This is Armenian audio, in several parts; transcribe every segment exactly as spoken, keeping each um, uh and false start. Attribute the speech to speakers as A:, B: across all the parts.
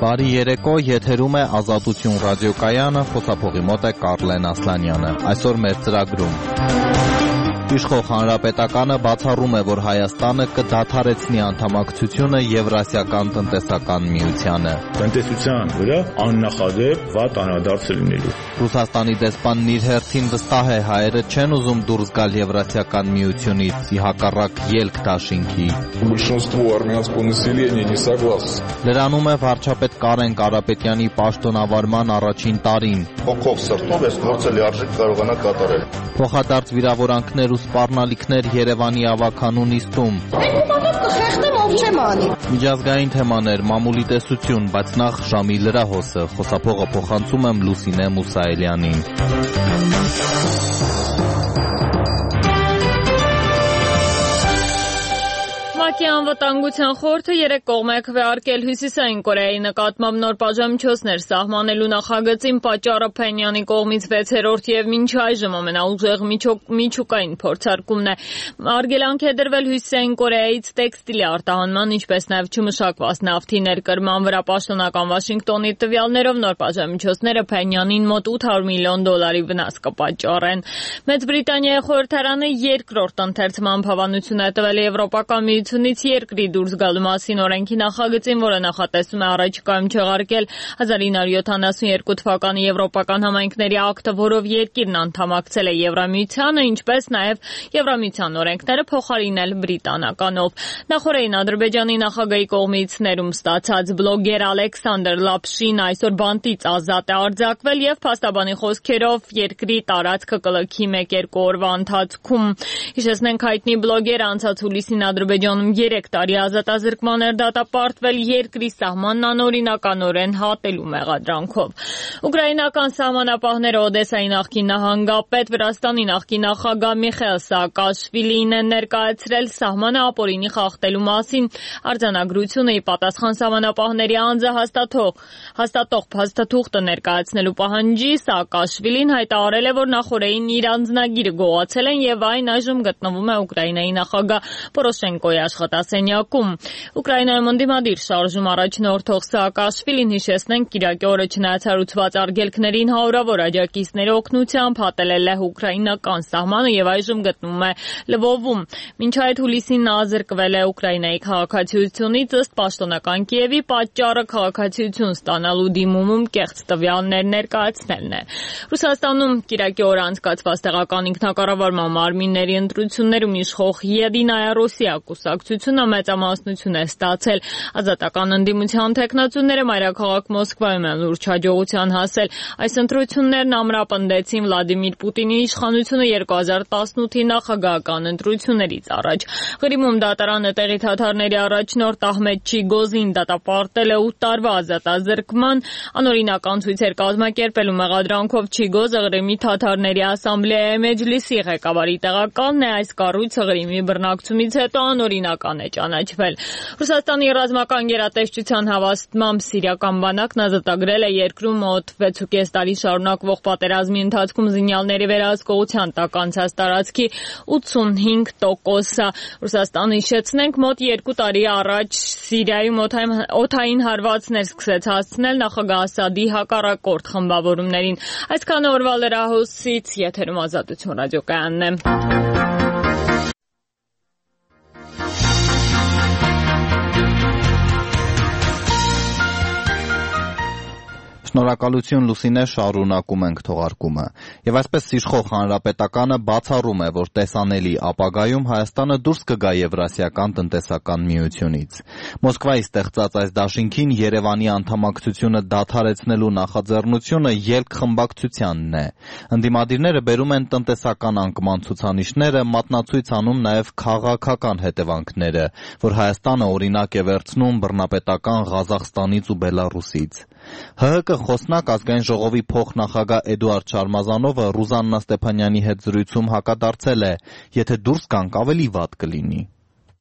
A: Բարի երեկո, եթերում է Ազատություն ռադիոկայանը, խոսափողի մոտ է Կարլեն Ասլանյանը։ Այսօր մեր ծրագրում Իշխող հանրապետականը բացառում է, որ Հայաստանը կդադարեցնի անդամակցությունը Եվրասիական տնտեսական միությանը։
B: Տնտեսության վրա աննախադեպ վատ անդրադարձ լինելու։
A: Ռուսաստանի դեսպանն իր հերթին վստահ է, հայերը չեն ուզում դուրս գալ Եվրասիական միությունից, ի հակառակ ելք դաշինքի։
C: Большинство армянского населения не согласны։
A: Լրանում է վարչապետ Կարեն Կարապետյանի պաշտոնավարման առաջին տարին։
D: Հոգով սրտով այս գործը լիարժեք կարողանա կատարել։
A: Փոխադարձ վիրավորանքներ ու սպառնալիքներ Երևանի ավագանու նիստում։ Միջազգային թեմաներ, մամուլի տեսություն, բայց նախ ժամի լրահոսը, խոսափողը փոխանցում եմ Լուսինե Մուսայելյանին։
E: ՄԱԿ-ի անվտանգության խորհուրդը երեք կողմ է քվեարկել Հյուսիսային Կորեայի նկատմամբ նոր պատժամիջոցներ սահմանելու նախագծին պատճառը Փենյանի կողմից վեցերորդ եւ մինչ այժմ ամենաուժեղ միջուկային փորձարկումն է։ Արգելանք է դրվել Հյուսիսային Կորեայից տեքստիլի արտահանման, ինչպես նաեւ չմշակված նավթի ներկրման վրա։ Պաշտոնական Վաշինգտոնի տվյալներով նոր պատժամիջոցները Փենյանին մոտ ութ հարյուր միլիոն դոլարի վնաս կպատճառեն։ Մեծ Բրիտանիայի խորհրդարանը երկրորդ ընթերցման հավանություն է տվել Եվրոպական միությունից երկրի դուրս գալու մասին օրենքի նախագծին, որը նախատեսում է առաջիկայում չեղարկել հազար ինը հարյուր յոթանասունյերկու թվականի Եվրոպական համայնքների ակտը, որով երկիրն անդամակցել է Եվրամիությանը, ինչպես նաև Եվրամիության օրենքները փոխարինել բրիտանականով։ Նախորդին Ադրբեջանի նախագահի կողմից ներում ստացած բլոգեր Ալեքսանդր Լապշին այսօր բանտից ազատ է արձակվել եւ փաստաբանի խոսքերով երկրի տարածքը կլքի մեկ երկու օրվա ընթացքում։ Հիշեցնենք, հայտնի բլոգերը անցած հուլիսին Ադրբեջանում երեք տարի ազատազրկման էր դատապարտվել երկրի սահմանն անօրինականորեն հատելու մեղադրանքով։ Ուկրաինական սահմանապահները Օդեսայի նախկին նահանգապետ, Վրաստանի նախկին նախագահ Միխայիլ Սաակաշվիլին են ներկայացրել սահմանը ապօրինի խախտելու մասին արձանագրությունը։ Ի պատասխան սահմանապահների անձը հաստատող հաստատող փաստաթուղթը ներկայացնելու պահանջի Սաակաշվիլին հայտարարել է, որ նախորդին իր անձնագիրը գողացել են եւ այն այժմ գտնվում է Ուկրաինայի նախագահ Պորոշենկոյի աշխատասենյակում։ Ուկրաինայում ընդդիմադիր շարժում առաջնորդող Սաակաշվիլին, հիշեցնենք, կիրակի օրը չնայած հարուցված արգելքներին հարյուրավոր աջակիցների օգնությամբ հատել է լեհ-ուկրաինական սահմանը եւ այժմ գտնվում է Լվովում։ Մինչ այդ հուլիսին նա ազրկվել է Ուկրաինայի քաղաքացիությունից, ըստ պաշտոնական Կիևի պատճառը քաղաքացիություն ստանալու դիմումում կեղծ տվյալներ ներկայացնելն է։ Ռուսաստանում կիրակի օրը անցկացված տեղական ինքնակառավարման մարմինների ընտրություններում իշխող Եդինայա Ռոսիա կուսակցությունը մեծամասնություն է ստացել։ Ազատական ընդդիմության թեկնածուները մայրաքաղաք Մոսկվայում են լուրջ հաջողության հասել։ Այս ընտրություններն ամրապնդեցին Վլադիմիր Պուտինի իշխանությունը երկու հազար տասնութի նախագահական ընտրություններից առաջ։ Ղրիմում դատարանը տեղի թաթարների առաջնորդ Ահմեդ Չիգոզին դատապարտել է ութ տարվա ազատազրկման, անօրինական ցույցեր կազմակերպելու մեղադրանքով Չիգոզը Ղրիմի թաթարների ասամբլեայի մեջլիսի ղեկավարի տեղականն է։ Այս կառույցը Ղրիմի բռնակցումից հետո անօրինական է ճանաչվել։ Ռուսաստանի ռազմական գերատեսչության հավաստմամբ սիրիական բանակն ազատագրել է երկրում մոտ վեց ու կես տարի շարունակվող պատերազմի ընթացքում զինյալների վերահսկողության տակ անցած տարածքի ութսունհինգ տոկոսը։ Ռուսաստանը, հիշեցնենք, մոտ երկու տարի առաջ Սիրիայում օդային հարվածներ սկսեց հասցնել նախագահ Ասադի հակառակորդ խմբավորումներին։ Այսքանը օրվա լրահոսից, եթերում Ազատություն ռադիոկայանն է։
A: Շնորհակալություն Լուսինե, շարունակում ենք թողարկումը։ Եվ այսպես իշխող հանրապետականը բացառում է, որ տեսանելի ապագայում Հայաստանը դուրս կգա Եվրասիական տնտեսական միությունից։ Մոսկվայի ստեղծած այս դաշինքին Երևանի անդամակցությունը դադարեցնելու նախաձեռնությունը ելք խմբակցությանն է։ Ընդդիմադիրները բերում են տնտեսական անկման ցուցանիշները, մատնացույց անում նաև քաղաքական հետևանքները, որ Հայաստանը օրինակ է վերցնում բռնապետական Ղազախստանից ու Բելառուսից։ ՀՀԿ խոսնակ ազգային ժողովի փոխնախագահ Էդուարդ Շարմազանովը Ռուզաննա Ստեփանյանի հետ զրույցում հակադարձել է, եթե դուրս գանք ավելի վատ կլինի։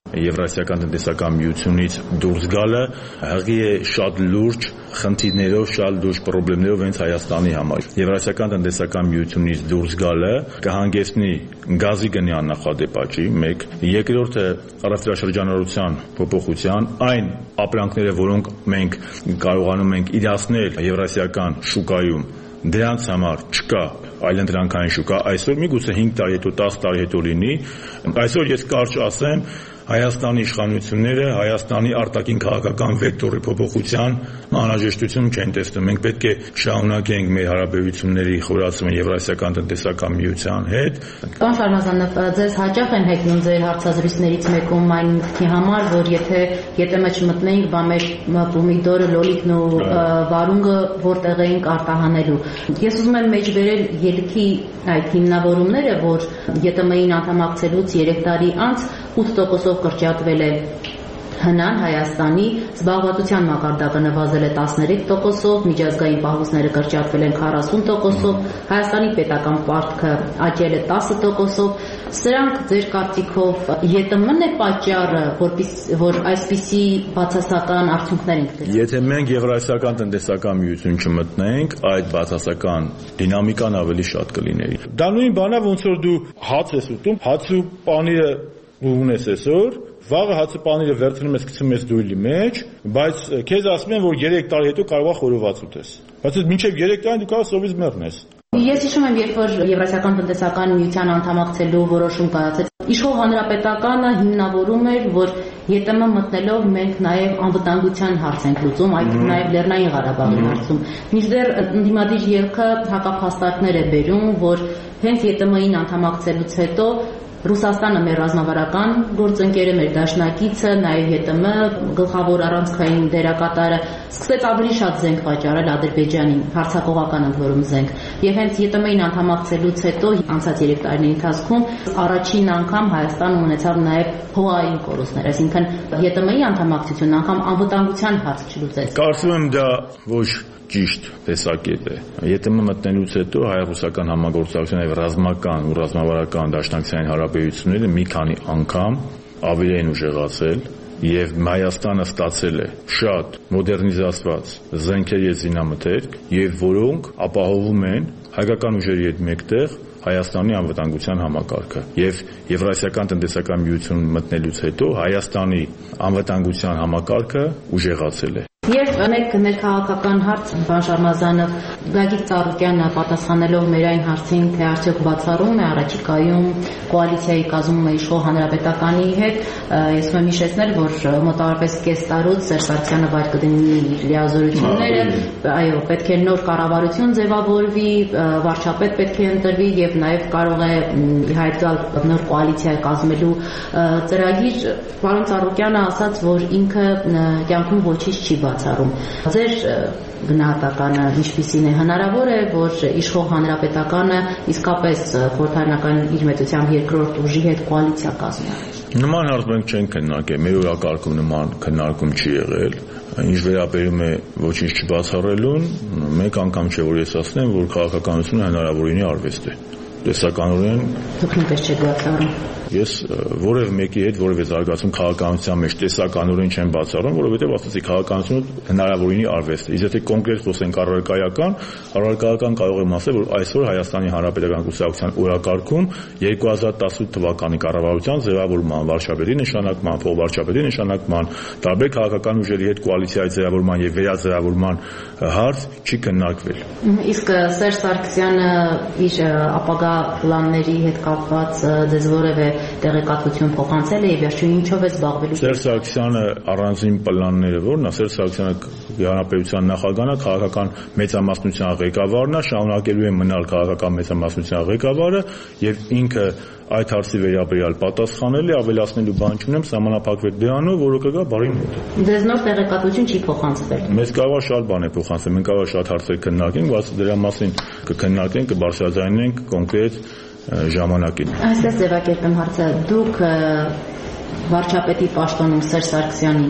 B: Եվրասիական տնտեսական միությունից դուրս գալը հղի է շատ լուրջ խնդիրներով, շատ լուրջ խնդիրներով հենց Հայաստանի համար։ Եվրասիական տնտեսական միությունից դուրս գալը կհանգեցնի գազի գնի աննախադեպ աճի, մեկ, երկրորդը առևտրաշրջանառության փոփոխության, այն ապրանքները, որոնք մենք կարողանում ենք իրացնել եվրասիական շուկայում, դրանց համար չկա այլընտրանքային շուկա, այսօր միգուցե հինգ տարի հետո, տասը տարի հետո լինի, այսօր ես կարճ ասեմ, Հայաստանի իշխանությունները Հայաստանի արտաքին քաղաքական վեկտորի փոփոխության անհրաժեշտություն չեն տեսնում։ Մենք պետք է շարունակենք մեր հարաբերությունների խորացումը Եվրասիական տնտեսական միության հետ։
F: Պարոն Շարմազանov, ձեզ հաճախ են հայտնում ձեր հարցազրույցներից մեկում այն մտքի համար, որ եթե ԵՏՄ չմտնեինք, բա մեր պոմիդորը, լոլիկն ու վարունգը որտեղ էինք արտահանելու։ Ես ուզում եմ մեջբերել ելքի այդ հիմնավորումները, որ ԵՏՄ-ին անդամակցելուց երեք տարի անց ութ տոկոսով կրճատվել է հնան Հայաստանի, զբաղվածության մակարդակը նվազել է տասներեք տոկոսով, միջազգային պահուստները կրճատվել են քառասուն տոկոսով, Հայաստանի պետական պարտքը աճել է տասը տոկոսով։ Սրանք ձեր կարծիքով ԵՏՄ-ն է պատճառը, որ այսպիսի բացասական արդյունքներ ենք տեսնում։
B: Եթե մենք Եվրասիական տնտեսական միություն չմտնենք, այդ բացասական դինամիկան ավելի շատ կլիներ։ Դա նույն բանն է, ոնց որ դու հաց ես ուտում, հացու պանիրը ունես այսօր, վաղը հացը պանիրը վերցնում ես, գցում ես դույլի մեջ, բայց քեզ ասում են, որ երեք տարի հետո կարող է խորոված ուտես։ Բայց մինչև երեք տարի դու կարող ես սովից մեռնես։
F: Ես հիշում եմ, երբ որ Եվրասիական տնտեսական միության անդամակցելու որոշում կայացեց, իշխող հանրապետականը հիմնավորում էր, որ ԵՏՄ մտնելով մենք նաև անվտանգության հարց ենք լուծում, այդ նաև Լեռնային Ղարաբաղի հարցում։ Մինչդեռ ընդդիմադիր ելքը հակափաստարկներ է բերում, որ հենց ԵՏՄ-ին անդամակցելուց հետո Ռուսաստանը մեր ռազմավարական գործընկերը, մեր դաշնակիցը, նաև ԵՏՄ գլխավոր առանցքային դերակատարը սկսեց ավելի շատ զենք վաճառել Ադրբեջանին, հարձակողական ընդորում զենք։ Եվ հենց ԵՏՄ-ին անդամակցելուց հետո անցած երեք տարիների ընթացքում առաջին անգամ Հայաստանը ունեցավ նաև հողային կորուստներ, այսինքն ԵՏՄ-ի անդամակցությունն անգամ անվտանգության հարց չլուծեց։
B: Կարծում եմ դա ոչ ճիշտ տեսակետ է։ ԵՏՄ մտնելուց հետո հայ-ռուսական համագործակցության եւ ռազմական ու ռազմավարական դաշնակցային հարաբերությունները մի քանի անգամ ավելի են ուժեղացել եւ Հայաստանը ստացել է շատ մոդեռնիզացված զենքեր եւ զինամթերք եւ որոնք ապահովում են հայկական ուժերի հետ մեկտեղ Հայաստանի անվտանգության համակարգը եւ Եվրասիական տնտեսական միություն մտնելուց հետո Հայաստանի անվտանգության համակարգը ուժեղացել է։
F: Եվ մեկ ներքաղաքական հարց, պարոն Շարմազանով, Գագիկ Ծառուկյանը պատասխանելով մեր այն հարցին, թե արդյոք բացառում է առաջիկայում կոալիցիայի կազմում է իշխող հանրապետականի հետ, ես ուզում եմ հիշեցնել, որ մոտավորապես կես տարուց Սերժ Սարգսյանը վայր կդնի իր լիազորությունները, այո, պետք է նոր կառավարություն ձևավորվի, վարչապետ պետք է ընտրվի եւ նաեւ կարող է հայտ գալ նոր կոալիցիա կազմելու ծրագիր։ Պարոն Ծառուկյանը ասաց, որ ինքը կյանքում ոչինչ չի բացառում։ Ձեր գնահատականը ինչպիսին է, հնարավոր է, որ իշխող հանրապետականը իսկապես խորհրդարանական իր մեծությամբ երկրորդ ուժի հետ կոալիցիա կազմի։
B: Նման հարց մենք չենք քննարկել, մեր օրակարգում նման քննարկում չի եղել։ Ինչ վերաբերում է ոչինչ չբացառելուն, մեկ անգամ չէ, որ ես ասեմ, որ քաղաքականությունը հնարավորինի արվեստ է։ Տեսականորեն
F: դուք նույնպես չեք բացառում։
B: Ես որևէ մեկի հետ որևէ զարգացում քաղաքականության մեջ տեսականորեն չեմ բացառում, որովհետև ասացի քաղաքականությունը հնարավորինի արվեստ է։ Իսկ եթե կոնկրետ խոսենք առարկայական, առարկայական կարող եմ ասել, որ այսօր Հայաստանի Հանրապետական Կուսակցության օրակարգում երկու հազար տասութ թվականի կառավարության ձևավորման, վարչապետի նշանակման, փոխվարչապետի նշանակման, տարբեր քաղաքական ուժերի հետ կոալիցիայի ձևավորման եւ վերաձևավորման հարց չի քննարկվել։
F: Իսկ Սերժ Սարգսյանը իր ապագա պլանների հետ կապված ձեզ որևէ տեղեկատվություն փոխանցել է եւ վերջին ինչով է զբաղվելու։
B: Սերժ Սարգսյանը առանձին պլանները որն է, Սերժ Սարգսյանը հանրապետության նախագահն է, քաղաքական մեծամասնության ղեկավարն է, շարունակելու է մնալ քաղաքական մեծամասնության ղեկավարը եւ ինքը այդ հարցի վերաբերյալ պատասխանել է, ավելացնելու բան չունեմ, սահմանափակվեք դրանով, որը կգա բարին հետ։
F: Ձեզ նոր տեղեկատվություն չի փոխանցվել։
B: Մեզ կարող է շատ բան է փոխանցել, մենք կարող է շատ հարցեր քննարկենք, բայց դրա մասին կքննարկենք, կբարձրաձայնենք կոնկրետ ժամանակին։
F: Այսպես ձևակերպեմ հարցը, դուք վարչապետի պաշտոնում Սերժ Սարգսյանին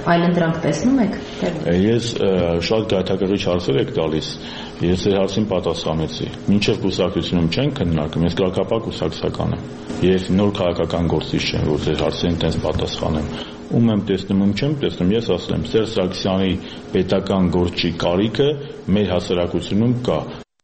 F: այլընտրանք տեսնում եք։
B: Ես շատ գայթակղիչ հարցեր եք տալիս։ Ես այդ հարցին պատասխանեցի։ Մինչև կուսակցությունում չեն քննարկում, ես կարգապահ կուսակցական եմ։ Ես նոր քաղաքական գործիչ չեմ, որ այդ հարցերին տենց պատասխանեմ։ Ում եմ տեսնում, ում չեմ տեսնում, ես ասել եմ, Սերժ Սարգսյանի պետական գործի կարիքը մեր հասարակությունում կա։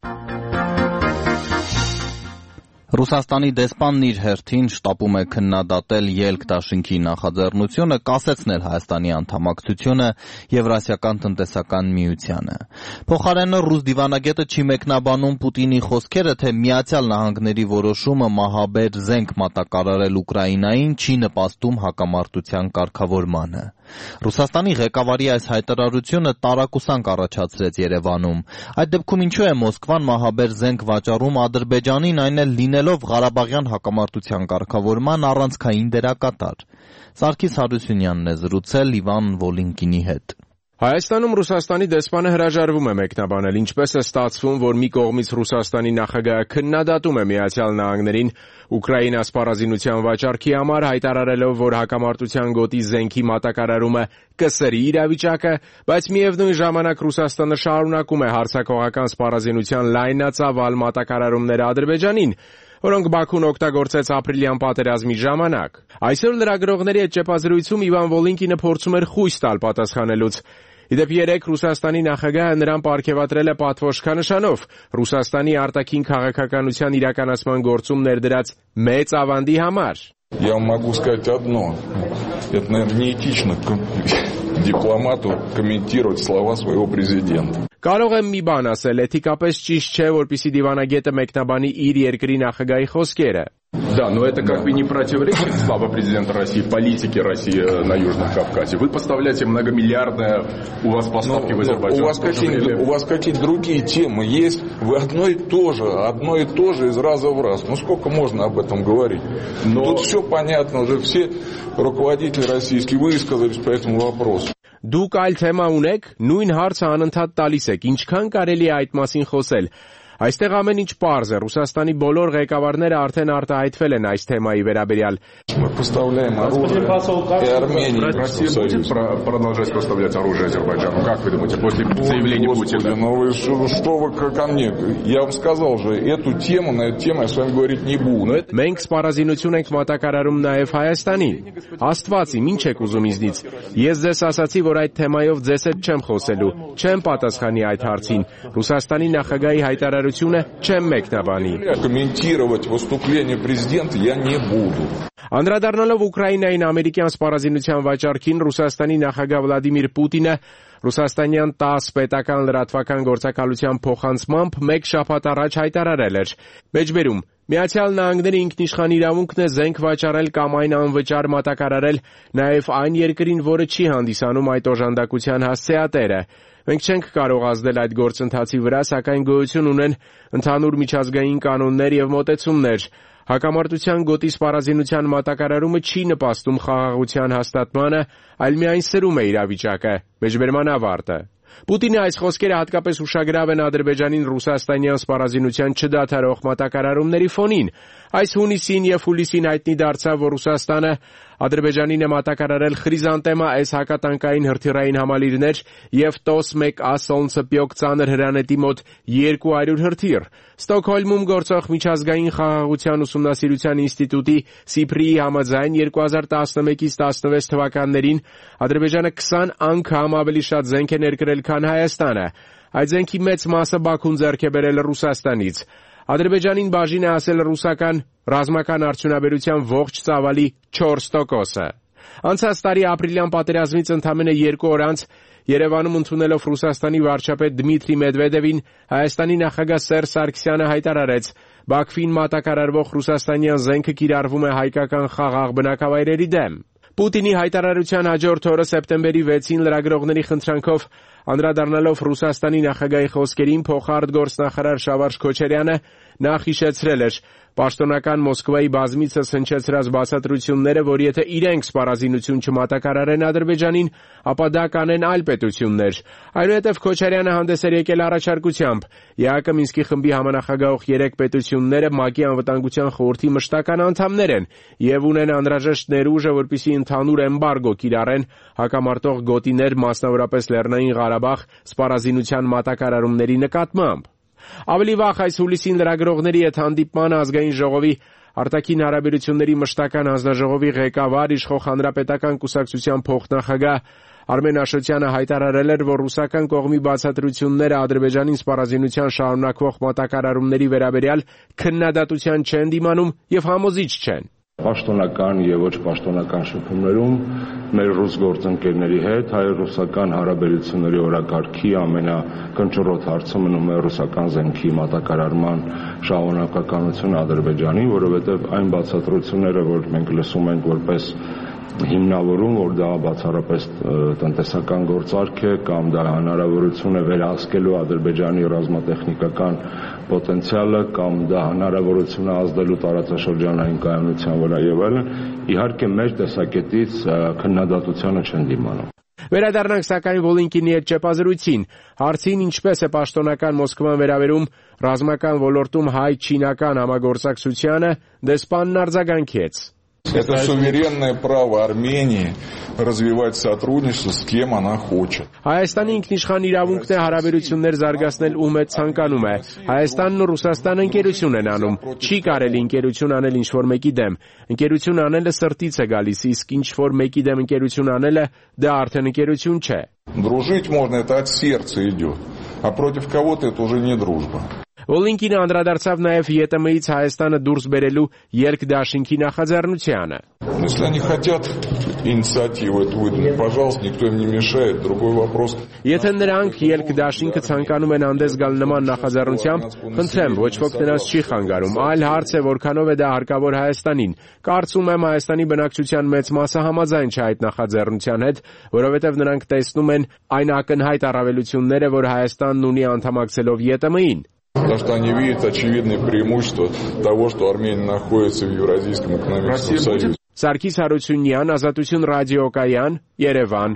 A: Ռուսաստանի դեսպանն իր հերթին շտապում է քննադատել ելք դաշինքի նախաձեռնությունը կասեցնել Հայաստանի անդամակցությունը Եվրասիական տնտեսական միությանը։ Փոխարենը ռուս դիվանագետը չի մեկնաբանում Պուտինի խոսքերը, թե Միացյալ Նահանգների որոշումը մահաբեր զենք մատակարարել Ուկրաինային չի նպաստում հակամարտության կարգավորմանը։ Ռուսաստանի ղեկավարի այս հայտարարությունը տարակուսանք առաջացրեց Երևանում։ Այդ դեպքում ինչու է Մոսկվան մահաբեր զենք վաճառում Ադրբեջանին, այն էլ լինելով Ղարաբաղյան հակամարտության կարգավորման առանցքային դերակատար։ Սարգիս Հարությունյանն է զրուցել Իվան Վոլինկինի հետ։
G: Հայաստանում Ռուսաստանի դեսպանը հրաժարվում է մեկնաբանել, ինչպես է ստացվում, որ մի կողմից Ռուսաստանի նախագահը քննադատում է Միացյալ Նահանգներին Ուկրաինա սպառազինության վաճառքի համար, հայտարարելով, որ հակամարտության գոտի զենքի մատակարարումը կսրի իրավիճակը, բայց միևնույն ժամանակ Ռուսաստանը շարունակում է հարձակողական սպառազինության լայնածավալ մատակարարումները Ադրբեջանին, որոնք Բաքուն օգտագործեց ապրիլյան պատերազմի ժամանակ։ Այսօր լրագրողների հետ ճեպազրույցում Իվան Վոլինկինը փորձում էր խույս տալ պատասխանելուց։ Իդեպ երեկ Ռուսաստանի նախագահը նրան պարգևատրել է պատվոշքանշանով Ռուսաստանի արտաքին քաղաքականության իրականացման գործում ներդրած մեծ ավանդի համար։
C: Я вам могу сказать одно. Это, наверное, неэтично дипломату комментировать слова своего президента.
G: Կարող եմ մի բան ասել, էթիկապես ճիշտ չէ, որպեսզի դիվանագետը մեկնաբանի իր երկրի նախագահի խոսքերը։
H: Да, но это как бы не противоречит слава президента России, политике России на Южном Кавказе. Вы поставляете многомиллиардные у вас поставки в Азербайджан.
C: У вас какие, у вас какие другие темы есть? Вы одно и то же, одно и то же из раза в раз. Ну сколько можно об этом говорить? Но... Тут все понятно, уже все руководители российские высказались по этому вопросу.
G: Դուք այլ թեմա ունեք, նույն հարցը անընդհատ տալիս եք, ինչքան կարելի է այդ մասին խոսել։ Այստեղ ամեն ինչ պարզ է, Ռուսաստանի բոլոր ղեկավարները արդեն արտահայտվել են այս թեմայի վերաբերյալ։
C: Мы поставляем оружие и Армении.
H: Россия будет продолжать поставлять оружие Азербайджану? Как вы думаете, после заявления Путина?
C: Ну вы что, что вы ко мне? Я вам сказал же, эту тему, на эту тему я с вами говорить не буду.
G: Մենք սպառազինություն ենք մատակարարում նաև Հայաստանին։ Աստված իմ, ինչ եք ուզում ինձնից։ Ես ձեզ ասացի, որ այդ թեմայով ձեզ հետ չեմ խոսելու, չեմ պատասխանի այդ հարցին։ Ռուսաստանի նախագահի հայտարարությունը չեմ մեկնաբանի։
C: Комментировать выступление президента я не буду.
G: Անդրադառնալով Ուկրաինային ամերիկյան սպառազինության վաճառքին, Ռուսաստանի նախագահ Վլադիմիր Պուտինը Ռուսաստանյան տասը պետական լրատվական գործակալության փոխանցմամբ մեկ շաբաթ առաջ հայտարարել էր. Մեջբերում Միացյալ Նահանգների ինքնիշխան իրավունքն է զենք վաճառել կամ այն անվճար մատակարարել նաև այն երկրին, որը չի հանդիսանում այդ օժանդակության հասցեատերը։ Մենք չենք կարող ազդել այդ գործընթացի վրա, սակայն գոյություն ունեն ընդհանուր միջազգային կանոններ եւ մոտեցումներ։ Հակամարտության գոտի սպառազինության մատակարարումը չի նպաստում խաղաղության հաստատմանը, այլ միայն սրում է իրավիճակը։ Մեջբերման ավարտը։ Պուտինի այս խոսքերը հատկապես ուշագրավ են Ադրբեջանին ռուսաստանյան սպառազինության չդադարող մատակարարումների ֆոնին։ Այս հունիսին եւ հուլիսին հայտնի դարձավ, որ Ռուսաստանը Ադրբեջանին է մատակարարել Խրիզանտեմա S հակատանկային հրթիռային համալիրներ եւ տոս մեկ A Սոլնցեփյոկ ծանր հրանետի մոտ երկու հարյուր հրթիռ։ Ստոկհոլմում գործող միջազգային խաղաղության ուսումնասիրության ինստիտուտի Սիփրիի համաձայն երկու հազար տասնմեկից տասնվեց թվականներին Ադրբեջանը քսան անգամ ավելի շատ զենք է ներկրել, քան Հայաստանը։ Այդ զենքի մեծ մասը Բաքուն ձեռք է բերել Ռուսաստանից։ Ադրբեջանին բաժին է ասել ռուսական ռազմական արդյունաբերության ողջ ծավալի չորս տոկոսը։ Անցած տարի ապրիլյան պատերազմից ընդամենը երկու օր անց Երևանում ընդունելով Ռուսաստանի վարչապետ Դմիտրի Մեդվեդևին, Հայաստանի նախագահ Սերժ Սարգսյանը հայտարարեց. Բաքվին մատակարարվող ռուսաստանյան զենքը կիրառվում է հայկական խաղաղ բնակավայրերի դեմ։ Պուտինի հայտարարության հաջորդ օրը սեպտեմբերի վեցին լրագրողների խնդրանքով Անդրադառնալով Ռուսաստանի նախագահի խոսքերին, փոխարտգործնախարար Շավարժ Քոչարյանը նախ հիշեցրել էր պաշտոնական Մոսկվայի բազմիցս հնչեցրած բացատրությունները, որ եթե իրենք սպառազինություն չմատակարարեն Ադրբեջանին, ապա դա կանեն այլ պետություններ։ Այնուհետև Քոչարյանը հանդես էր եկել առաջարկությամբ ԵԱՀԿ Մինսկի խմբի համանախագահող երեք պետությունները ՄԱԿ-ի անվտանգության խորհրդի մշտական անդամներ են եւ ունեն անհրաժեշտ ներուժը, որպեսզի ընդհանուր էմբարգո կիրառեն հակամարտող գոտիներ, մասնավորապես Լեռնային Ղարաբաղ սպառազինության մատակարարումների նկատմամբ։ Ավելի վաղ այս հուլիսին լրագրողների հետ հանդիպման ազգային ժողովի արտաքին հարաբերությունների մշտական հանձնաժողովի ղեկավար իշխող հանրապետական կուսակցության փոխնախագահ Արմեն Աշոտյանը հայտարարել էր, որ ռուսական կողմի բացատրությունները Ադրբեջանին սպառազինության շարունակվող մատակարարումների վերաբերյալ քննադատության չեն դիմանում եւ համոզիչ չեն։
I: Պաշտոնական եւ ոչ պաշտոնական շփումներում մեր ռուս գործընկերների հետ հայ-ռուսական հարաբերությունների օրակարգի ամենակնճռոտ հարցը մնում է ռուսական զենքի մատակարարման շարունակականությունը Ադրբեջանի, որովհետեւ այն բացատրությունները, որ մենք լսում ենք որպես հիմնավորում, որ դա բացառապես տնտեսական գործարք է կամ դա հնարավորություն է վերահսկելու Ադրբեջանի ռազմատեխնիկական պոտենցիալը կամ դա հնարավորություն է ազդելու տարածաշրջանային կայունության վրա եւ այլն, իհարկե մեր տեսակետից քննադատությանը չեն դիմանում։
G: Վերադառնանք սակայն Վոլինկինի հետ ճեպազրույցին։ Հարցին ինչպես է պաշտոնական Մոսկվան վերաբերում ռազմական ոլորտում հայ-չինական համագործակցությանը, դեսպանն արձագանքեց.
C: Это суверенное право Армении развивать сотрудничество с кем она хочет.
G: Հայաստանի ինքնիշխան իրավունքն է հարաբերություններ զարգացնել ում է ցանկանում է։ Հայաստանն ու Ռուսաստանը ընկերություն են անում։ Չի կարելի ընկերություն անել ինչ-որ мեկի դեմ։ Ընկերություն անելը սրտից է գալիս, իսկ ինչ-որ մեկի դեմ ընկերություն անելը դա արդեն ընկերություն չէ։
C: Дружить можно, это от сердца идет, а против кого-то это уже не дружба.
G: Վոլինկինը անդրադարձավ նաև ԵՏՄ-ից Հայաստանը դուրս բերելու ելք-դաշինքի նախաձեռնությանը։
C: Если они хотят инициативу эту выдвинуть, пожалуйста, никто им не мешает. Другой вопрос.
G: Եթե նրանք ելք-դաշինքը ցանկանում են անդես գալ նման նախաձեռնությամբ, խնդրեմ, ոչ ոք նրանց չի խանգարում։ Այլ հարց է, որքանով է դա հարկավոր Հայաստանին։ Կարծում եմ Հայաստանի բնակչության մեծ մասը համաձայն չէ այդ նախաձեռնության հետ, որովհետև նրանք տեսնում են այն ակնհայտ առավելությունները, որ Հայաստանն ունի անդամակցելով ԵՏՄ-ին։
C: Потому что они видят очевидное преимущество того, что Армения находится в Евразийском экономическом союзе.
G: Սարգիս Հարությունյան, Ազատություն ռադիոկայան, Երևան։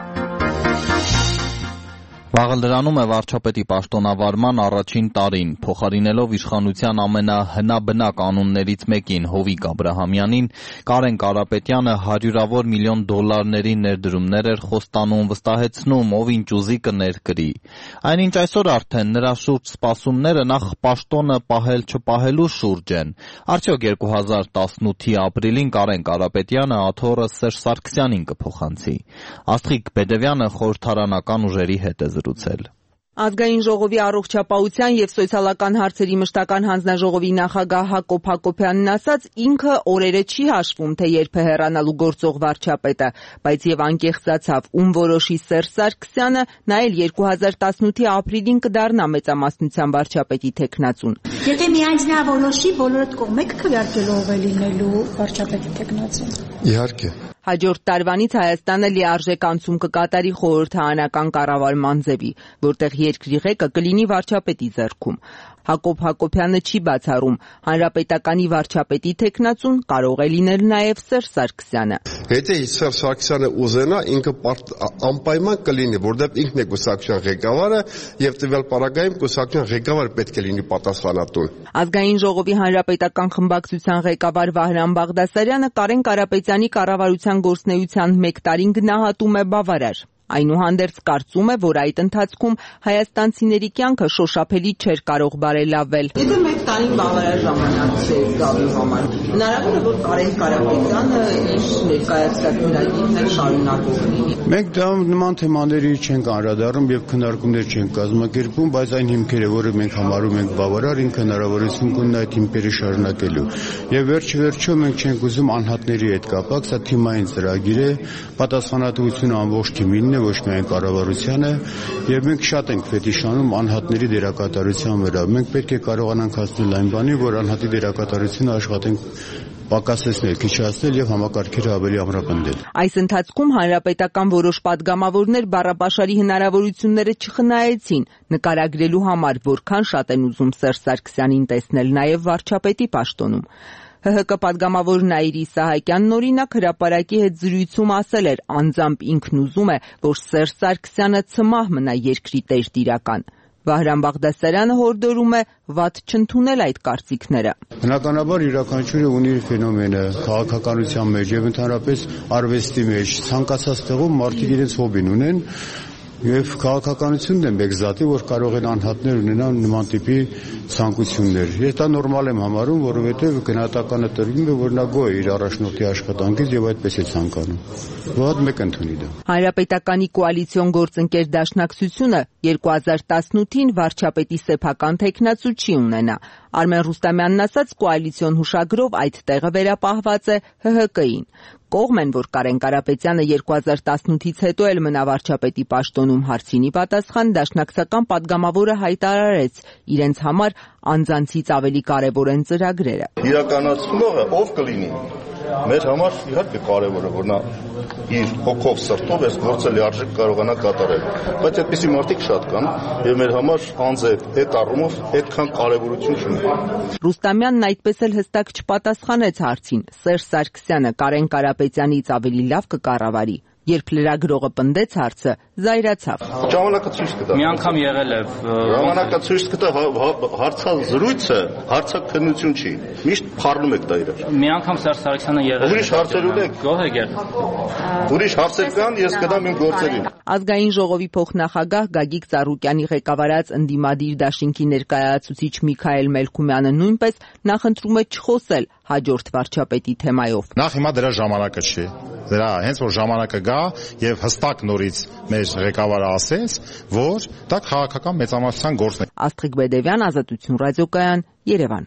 A: Վաղը լրանում է վարչապետի պաշտոնավարման առաջին տարին, փոխարինելով իշխանության ամենահնաբնա կանոններից մեկին Հովիկ Աբրահամյանին, Կարեն Կարապետյանը հարյուրավոր միլիոն դոլարների ներդրումներ էր խոստանում, վստահեցնում, ով ինչ ուզի կներկրի։ Այնինչ այսօր արդեն նրա շուրջ սպասումները նախ պաշտոնը պահել-չպահելու շուրջ են։ Արդյոք երկու հազար տասնութի ապրիլին Կարեն Կարապետյանը աթոռը Սերժ Սարգսյանին կփոխանցի։ Աստղիկ Բեդևյանը խորհրդարանական ուժերի հետ է զրուցել։
J: Ազգային ժողովի առողջապահության եւ սոցիալական հարցերի մշտական հանձնաժողովի նախագահ Հակոբ Հակոբյանն ասաց, ինքը օրերը չի հաշվում, թե երբ է հեռանալու գործող վարչապետը, բայց եւ անկեղծացավ, ում որոշի Սերժ Սարգսյանը, նա էլ երկու հազար տասնութի ապրիլին կդառնա մեծամասնության վարչապետի թեկնածուն։
K: Եթե միայն նա որոշի, բոլորդ կողմեք քվեարկելու ով է լինելու վարչապետի թեկնածուն։
J: Իհարկե։ Հաջորդ տարվանից Հայաստանը լիարժեք անցում կկատարի խորհրդարանական կառավարման ձևի, որտեղ երկրի ղեկը կլինի վարչապետի ձեռքում։ Հակոբ Հակոբյանը չի բացառում, հանրապետականի վարչապետի թեկնածուն կարող է լինել նաև Սերժ Սարգսյանը։
L: Եթե Սերժ Սարգսյանը ուզենա, ինքը անպայման կլինի, որովհետև ինքն է կուսակցության ղեկավարը եւ տվյալ պարագայում կուսակցության ղեկավարը պետք է լինի պատասխանատուն։
J: Ազգային ժողովի հանրապետական խմբակցության ղեկավար Վահրամ Բաղդասարյանը Կարեն Կարապետյանի կառավարության գործնեության մեկ տարին գնահատում է բավարար։ Այնուհանդերձ կարծում է, որ այդ ընթացքում հայաստանցիների կյանքը շոշափելի չէր կարող բարելավել։
M: Եթե մեկ տարին բավարար ժամանակ չէ գալու համար, հնարավոր է, որ Կարեն Կարապետյանը իր ներկայացրած ծրագիրն շարունակող լինի։
N: Մենք դա նման թեմաների չենք անդրադառնում եւ քննարկումներ չենք կազմակերպում, բայց այն հիմքերը, որը մենք համարում ենք բավարար, ինքը հնարավորություն կունենա այդ հիմքերը շարունակելու։ Եվ վերջ-վերջո մենք չենք ուզում անհատների հետ կապակ, սա թիմային ծրագիր է, պատասխանատվությունը ամբողջ թիմին է, ոչ միայն կառավարությանը, եւ մենք շատ ենք ֆետիշանում անհատների դերակատարության վրա։ Մենք պետք է կարողանանք հասնել այն բանի, որ անհատի դերակատարությունը աշխատենք պակասեցնել, քիչացնել եւ համակարգերը ավելի ամրապնդել։
J: Այս ընթացքում հանրապետական որոշ падգամավորներ բառապաշարի հնարավորությունները չխնայեցին, նկարագրելու համար, որքան շատ են ուզում Սերժ Սարգսյանին տեսնել նաեւ վարչապետի պաշտոնում։ Հ Հ Կ падգամավոր Նաիրի Իսահակյանն օրինակ հրապարակի հետ զրույցում ասել էր, անձամբ ինքն ուզում է, որ Սերժ Սարգսյանը ցմահ մնա երկրի տերտիրական։ Վահրամ Բաղդասարյանը հորդորում է վատ չընդունել այդ կարծիքները։
N: Բնականաբար յուրաքանչյուրը ունի իր ֆենոմենը, քաղաքականության մեջ եւ ընդհանրապես արվեստի մեջ, ցանկացած տեղում մարդիկ իրենց հոբին ունեն եւ քաղաքականությունն է մեկ զատի, որ կարող են անհատներ ունենալ նման տիպի ցանկություններ։ Ես դա նորմալ եմ համարում, որովհետեւ գնահատականը տրվում է, որ նա գոհ է իր առաջնորդի աշխատանքից եւ այդպես է ցանկանում։ Ոհատ մեկ ընդունի դա։
J: Հանրապետականի կոալիցիոն գործընկեր դաշնակցությունը երկու հազար տասնութին վարչապետի սեփական թեկնածու չի ունենա։ Արմեն Ռուստամյանն ասաց, կոալիցիոն հուշագրով այդ տեղը վերապահված է Հ Հ Կ-ին։ Կողմ են, որ Կարեն Կարապետյանը երկու հազար տասնութից հետո էլ մնա վարչապետի պաշտոնում հարցինի պատասխան դաշնակցական падգամավորը հայտարարեց, իրենց համար անձանցից ավելի կարևոր են ծրագրերը։
D: Իրականացնողը ով կլինի։ Մեր համար իհարկե կարևոր է, որ նա իր հոգով սրտով այս գործը լիարժեք կարողանա կատարել, բայց այդպիսի մարդիկ շատ կան եւ մեր համար անձը այդ առումով այդքան կարևորություն չունի։
J: Ռուստամյանն այդպես էլ հստակ չպատասխանեց հարցին։ Սերժ Սարգսյանը Կարեն Կարապետյանից ավելի լավ կկառավարի։ Երբ լրագրողը պնդեց հարցը, զայրացավ։
D: Ժամանակը ցույց կտա։
O: Մի անգամ եղել է։
D: Ժամանակը ցույց կտա, հարցազրույցը հարցաքննություն չի։ Միշտ փառնում եք դա իրար։
O: Մի անգամ Սերժ Սարգսյանը եղել է։
D: Ուրիշ հարցեր ունեք։
O: Գոհ եք եղել։
D: Ուրիշ հարցեր կան, ես կդամ իմ գործերին։
J: Ազգային ժողովի փոխնախագահ Գագիկ Ծառուկյանի ղեկավարած ընդդիմադիր դաշինքի ներկայացուցիչ Միքայել Մելքումյանը նույնպես նախընտրում է չխոսել հաջորդ վարչապետի թեմայով։
P: Նախ հիմա դրա ժամանակը չի։ Դրա հենց որ ժամանակը գա եւ հստակ նորից մեր ղեկավարը ասեց, որ դա քաղաքական մեծամասնության գործն է։
J: Աստղիկ Բեդևյան, Ազատություն ռադիոկայան, Երևան։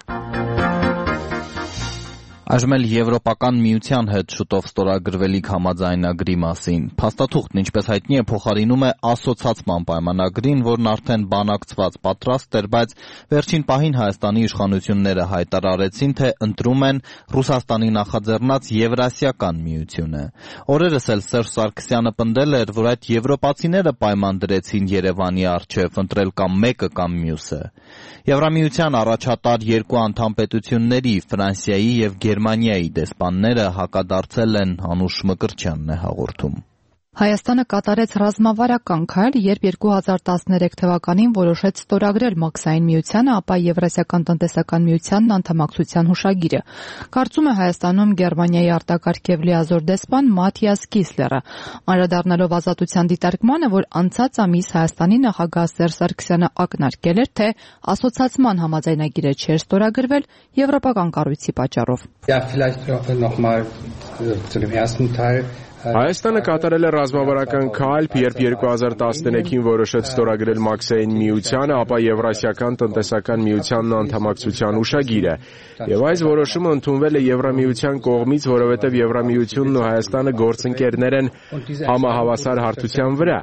A: Այժմ էլ Եվրոպական միության հետ շուտով ստորագրվելիք համաձայնագրի մասին։ Փաստաթուղթն, ինչպես հայտնի է, փոխարինում է ասոցացման պայմանագրին, որն արդեն բանակցված պատրաստ էր, բայց վերջին պահին Հայաստանի իշխանությունները հայտարարեցին, թե ընտրում են Ռուսաստանի նախաձեռնած Եվրասիական միությունը։ Օրերս էլ Սերժ Սարգսյանը պնդել էր, որ այդ եվրոպացիները պայման դրեցին Երևանի առջև ընտրել կամ մեկը կամ մյուսը։ Եվրամիության առաջատար երկու անդամ պետությունների Ֆրանսիայի եւ Գերմանիայի դեսպանները հակադարձել են, Անուշ Մկրտչյանն է հաղորդում։
Q: Հայաստանը կատարեց ռազմավարական քայլ, երբ երկու հազար տասներեք թվականին որոշեց ստորագրել Մաքսային միությանը, ապա Եվրասիական տնտեսական միությանն անդամակցության հուշագիրը։ Կարծում է Հայաստանում Գերմանիայի արտակարգ եւ լիազոր դեսպան Մաթիաս Կիսլերը, անդրադառնալով Ազատության դիտարկմանը, որ անցած ամիս Հայաստանի նախագահ Սերժ Սարգսյանը ակնարկել էր, թե ասոցացման համաձայնագիրը չէր ստորագրվել եվրոպական կառույցի պատճառով։
G: Հայաստանը կատարել է ռազմավարական քայլ, երբ երկու հազար տասներեքին որոշեց ստորագրել Մաքսային միությանը, ապա Եվրասիական տնտեսական միությանն անդամակցության հուշագիրը։ Եվ այս որոշումը ընդունվել է Եվրամիության կողմից, որովհետև Եվրամիությունն ու Հայաստանը գործընկերներ են համահավասար հարթության վրա։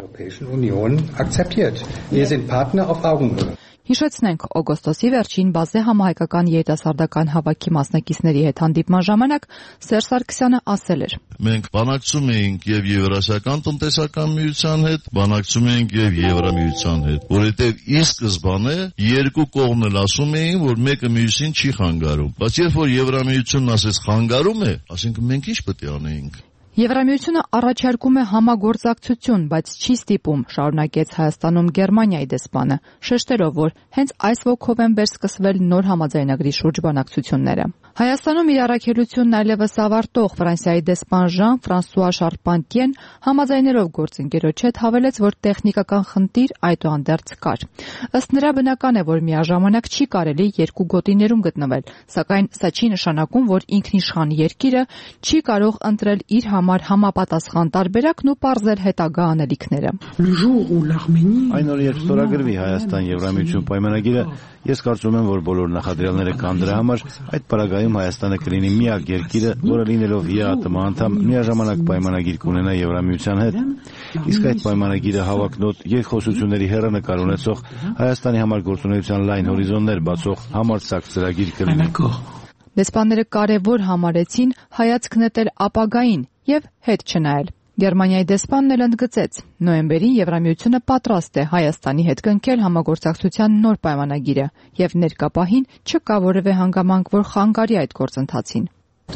Q: Հիշեցնենք, օգոստոսի վերջին բազե համահայկական երիտասարդական հավաքի մասնակիցների հետ հանդիպման ժամանակ Սերժ Սարգսյանը ասել էր.
R: Մենք բանակցում էինք եւ Եվրասիական տնտեսական միության հետ, բանակցում էինք եւ Եվրամիության հետ, որովհետեւ ի սկզբանե երկու կողմն էլ ասում էին, որ մեկը մյուսին չի խանգարում, բայց երբ որ Եվրամիությունն ասեց խանգարում է, ասենք մենք ինչ պետք է անեինք։
Q: Եվրամիությունը առաջարկում է համագործակցություն, բայց չի ստիպում, շարունակեց Հայաստանում Գերմանիայի դեսպանը, շեշտելով, որ հենց այս ոգով են վերսկսվել նոր համաձայնագրի շուրջ բանակցությունները։ Հայաստանում իր առաքելությունն այլևս ավարտող Ֆրանսիայի դեսպան Ժան-Ֆրանսուଆ Շարպանտիեն համաձայներով գործընկերոջ հետ հավելեց, որ տեխնիկական խնդիր այդուհանդերձ կար։ Ըստ նրա բնական է, որ միաժամանակ չի կարելի երկու գոտիներում գտնվել, սակայն սա չի նշանակում, որ ինքնիշխան երկիրը չի կարող ընտրել իր համար համապատասխան տարբերակն ու պարզել հետագա անելիքները։
N: Այն օրը, երբ ստորագրվի Հայաստան-Եվրամիություն պայմանագիրը, ես կարծում եմ, որ բոլոր նախադրյալները կան դրա համար, այդ պարագայում Հայաստանը կլինի միակ երկիրը, որը լինելով ԵԱՏՄ անդամ միաժամանակ պայմանագիր կունենա Եվրամիության հետ։ Իսկ այդ պայմանագիրը հավակնոտ երկխոսությունների հեռանկար ունեցող Հայաստանի համար գործունեության լայն հորիզոններ բացող համարձակ ծրագիր կլինի։
Q: Դեսպանները կարևոր համարեցին հայացք նետել ապագային եւ հետ չնայել։ Գերմանիայի դեսպանն էլ ընդգծեց. նոյեմբերին Եվրամիությունը պատրաստ է Հայաստանի հետ կնքել համագործակցության նոր պայմանագիրը եւ ներկա պահին չկա որևէ հանգամանք, որ խանգարի այդ գործընթացին։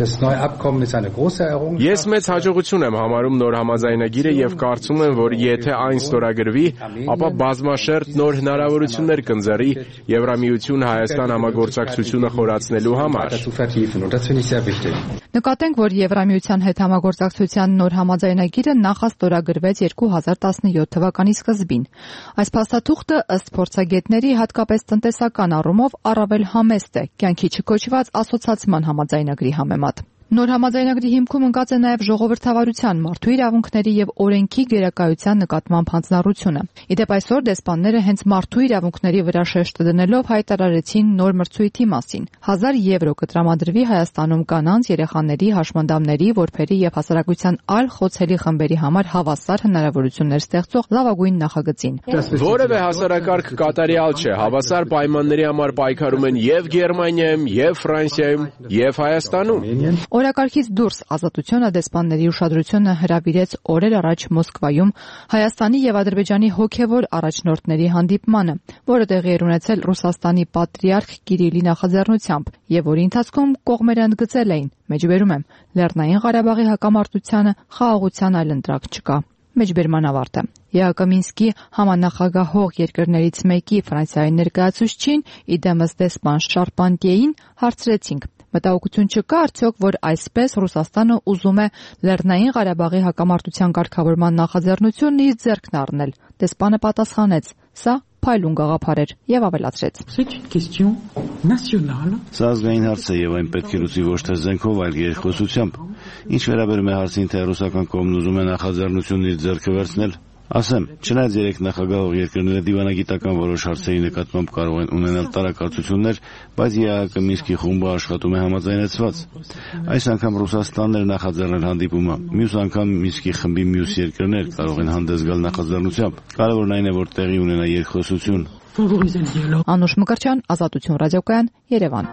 G: Ես մեծ հաջողություն եմ համարում նոր համաձայնագիրը եւ կարծում եմ, որ եթե այն ստորագրվի, ապա բազմաշերտ նոր հնարավորություններ կընձեռի Եվրամիություն Հայաստան համագործակցությունը խորացնելու համար։
Q: Նկատենք, որ Եվրամիության հետ համագործակցության նոր համաձայնագիրը նախաստորագրվեց երկու հազար տասնյոթ թվականի սկզբին։ Այս փաստաթուղթը ըստ փորձագետների հատկապես տնտեսական առումով առավել համեստ է, կյանքի չկոչված ասոցացման համաձայնագրի համեմատ։ Նոր համաձայնագրի հիմքում ընկած է նաև ժողովրդավարության, մարդու իրավունքների եւ օրենքի գերակայության նկատմամբ հանձնառությունը։ Իդեպ այսօր դեսպանները հենց մարդու իրավունքների վրա շեշտը դնելով հայտարարեցին նոր մրցույթի մասին։ հազար եվրո կտրամադրվի Հայաստանում կանանց, երեխաների, հաշմանդամների, որբերի եւ հասարակության այլ խոցելի խմբերի համար հավասար հնարավորություններ ստեղծող լավագույն նախագծին։
G: Որևէ հասարակարգ կատարյալ չէ, հավասար պայմանների համար պայքարում են եւ Գերմանիայում, եւ Ֆրանսիայում, եւ Հայաստանում։
Q: Օրակարգից դուրս ազատությունը դեսպանների ուշադրությունը հրավիրեց օրեր առաջ Մոսկվայում Հայաստանի եւ Ադրբեջանի հոգեվոր առաջնորդների հանդիպմանը, որը տեղի էր ունեցել Ռուսաստանի պատրիարք Կիրիլի նախաձեռնությամբ եւ որի ընթացքում կողմերը ընդգծել էին. մեջբերում եմ, Լեռնային Ղարաբաղի հակամարտությանը խաղաղության այլընտրակ չկա։ Մեջբերման ավարտը։ ԵԱԿ Մինսկի համանախագահող երկրներից մեկի Ֆրանսիայի ներկայացուցչին, իդեմս դեսպան Շարպանտիեին հարցրեցինք. մտահոգություն չկա արդյոք, որ այսպես Ռուսաստանը ուզում է Լեռնային Ղարաբաղի հակամարտության կարգավորման նախաձեռնությունն իր ձեռքն առնել։ Դեսպանը պատասխանեց. սա փայլուն գաղափար էր եւ ավելացրեց.
S: Սա ազգային հարց է եւ այն պետք է լուծի ոչ թե զենքով, այլ երկխոսությամբ։ Ինչ վերաբերում է հարցին, թե ռուսական կողմն ուզում է նախաձեռնությունն իր ձեռքը վերցնել, ասեմ, չնայած երեք նախագահող երկրները դիվանագիտական որոշ հարցերի նկատմամբ կարող են ունենալ տարակարծություններ, բայց ԵԱԿ Մինսկի խումբը աշխատում է համաձայնեցված։ Այս անգամ Ռուսաստանն էր նախաձեռնել հանդիպումը, մյուս անգամ Մինսկի խմբի մյուս երկրներ կարող են հանդես գալ նախաձեռնությամբ։ Կարևորն այն է, որ տեղի ունենա երկխոսություն։
Q: Անուշ Մկրտչյան, Ազատություն ռադիոկայան, Երևան։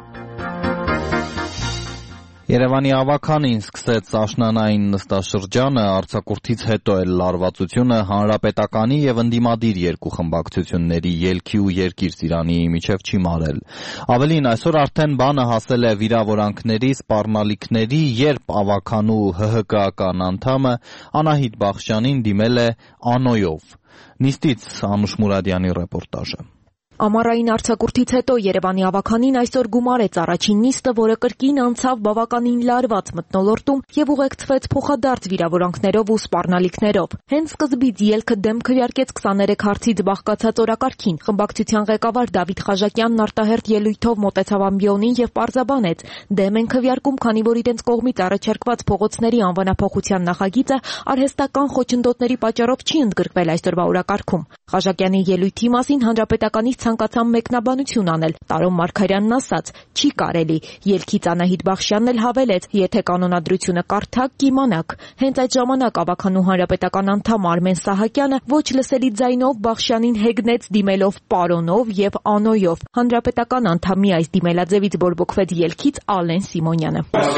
A: Երևանի ավականին սկսեց աշնանային նստաշրջանը, արձակուրդից հետո էլ լարվածությունը հանրապետականի եւ ընդդիմադիր երկու խմբակցությունների ելքի ու երկիր Ծիրանի միջև չի մարել։ Ավելին, այսօր արդեն բանը հասել է վիրավորանքների, սպառնալիքների, երբ ավականու ՀՀԿ-ական անդամը Անահիտ Բախշյանին դիմել է անոյով։ Նիստից Անուշ Մուրադյանի ռեպորտաժը։
T: Ամառային արձակուրդից հետո Երևանի ավականին այսօր գումարեց առաջին նիստը, որը կրկին անցավ բավականին լարված մթնոլորտում եւ ուղեկցվեց փոխադարձ վիրավորանքներով ու սպառնալիքներով։ Հենց սկզբից ելքը դեմ քվեարկեց քսաներեք հարցից բաղկացած օրակարգին։ Խմբակցության ղեկավար Դավիթ Խաժակյանն արտահերթ ելույթով մոտեցավ ամբիոնին եւ պարզաբանեց. դեմ են քվեարկում, քանի որ իրենց կողմից առաջարկված փողոցների անվանափոխության նախագիծը արհեստական խոչընդոտների պատճառով չի ընդգրկվել այսօրվա օրակարգում։ Խաժակյանի ելույթի մասին հանրապետականից ցանկացան մեկնաբանություն անել։ Տարոն Մարգարյանն ասաց. չի կարելի։ Ելքից Անահիտ Բախշյանն էլ հավելեց. եթե կանոնադրությունը կարդաք, կիմանաք։ Հենց այդ ժամանակ ավականու հանրապետական անդամ Արմեն Սահակյանը ոչ լսելի ձայնով Բախշյանին հեգնեց դիմելով պարոնով եւ անոյով։ Հանրապետական անդամի այս դիմելաձևից բորբոքվեց ելքից Ալեն Սիմոնյանը։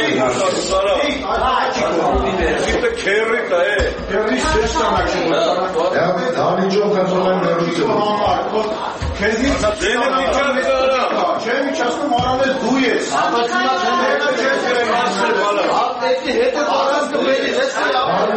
U: Քեզ ինչ դենը միջավ գարա, չեմ իջացնում արանես դու ես։ Հապացնա չես գրել ասել բալա։ Հապտեցի հետո առանց դուելի դեսի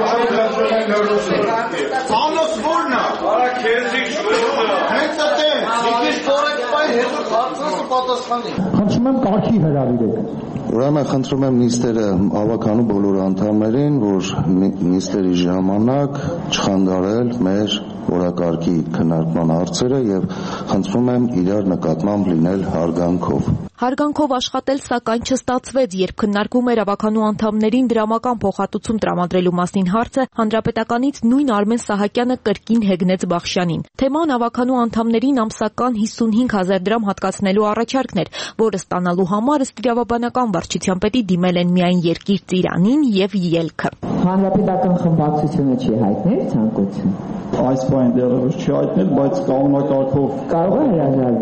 U: Անոս որնա։ Արա քեզ ինչ վերնա։ Հենց այդտեղ, մի քիչ կորեք բայ հետո հարցնասը պատասխանի։ Խնդրում եմ կարգի հրավիրեք։ Ուրեմն խնդրում եմ նիստերը ավականու բոլոր անդամներին, որ նիստերի ժամանակ չխանգարել մեր օրակարգի քննարկման հարցերը եւ խնդրում եմ իրար նկատմամբ լինել հարգանքով։
T: Հարգանքով աշխատել սակայն չստացվեց, երբ քննարկվում էր ավականու անդամներին դրամական փոխհատուցում տրամադրելու մասին հարցը, հանրապետականից նույն Արմեն Սահակյանը կրկին հեգնեց Բախշյանին։ Թեման ավականու անդամներին ամսական հիսունհինգ հազար դրամ հատկացնելու առաջարկն էր, որը ստանալու համար ըստ իրավաբանական վարչության պետի դիմել են միայն երկիր Ծիրանին եւ ելքը։
E: Հանրապետական խմբակցությունը չի հայտնել ցանկություն։
U: Այս բանը դեռևս չի հայտնել, բայց կանոնակարգով
E: կարող է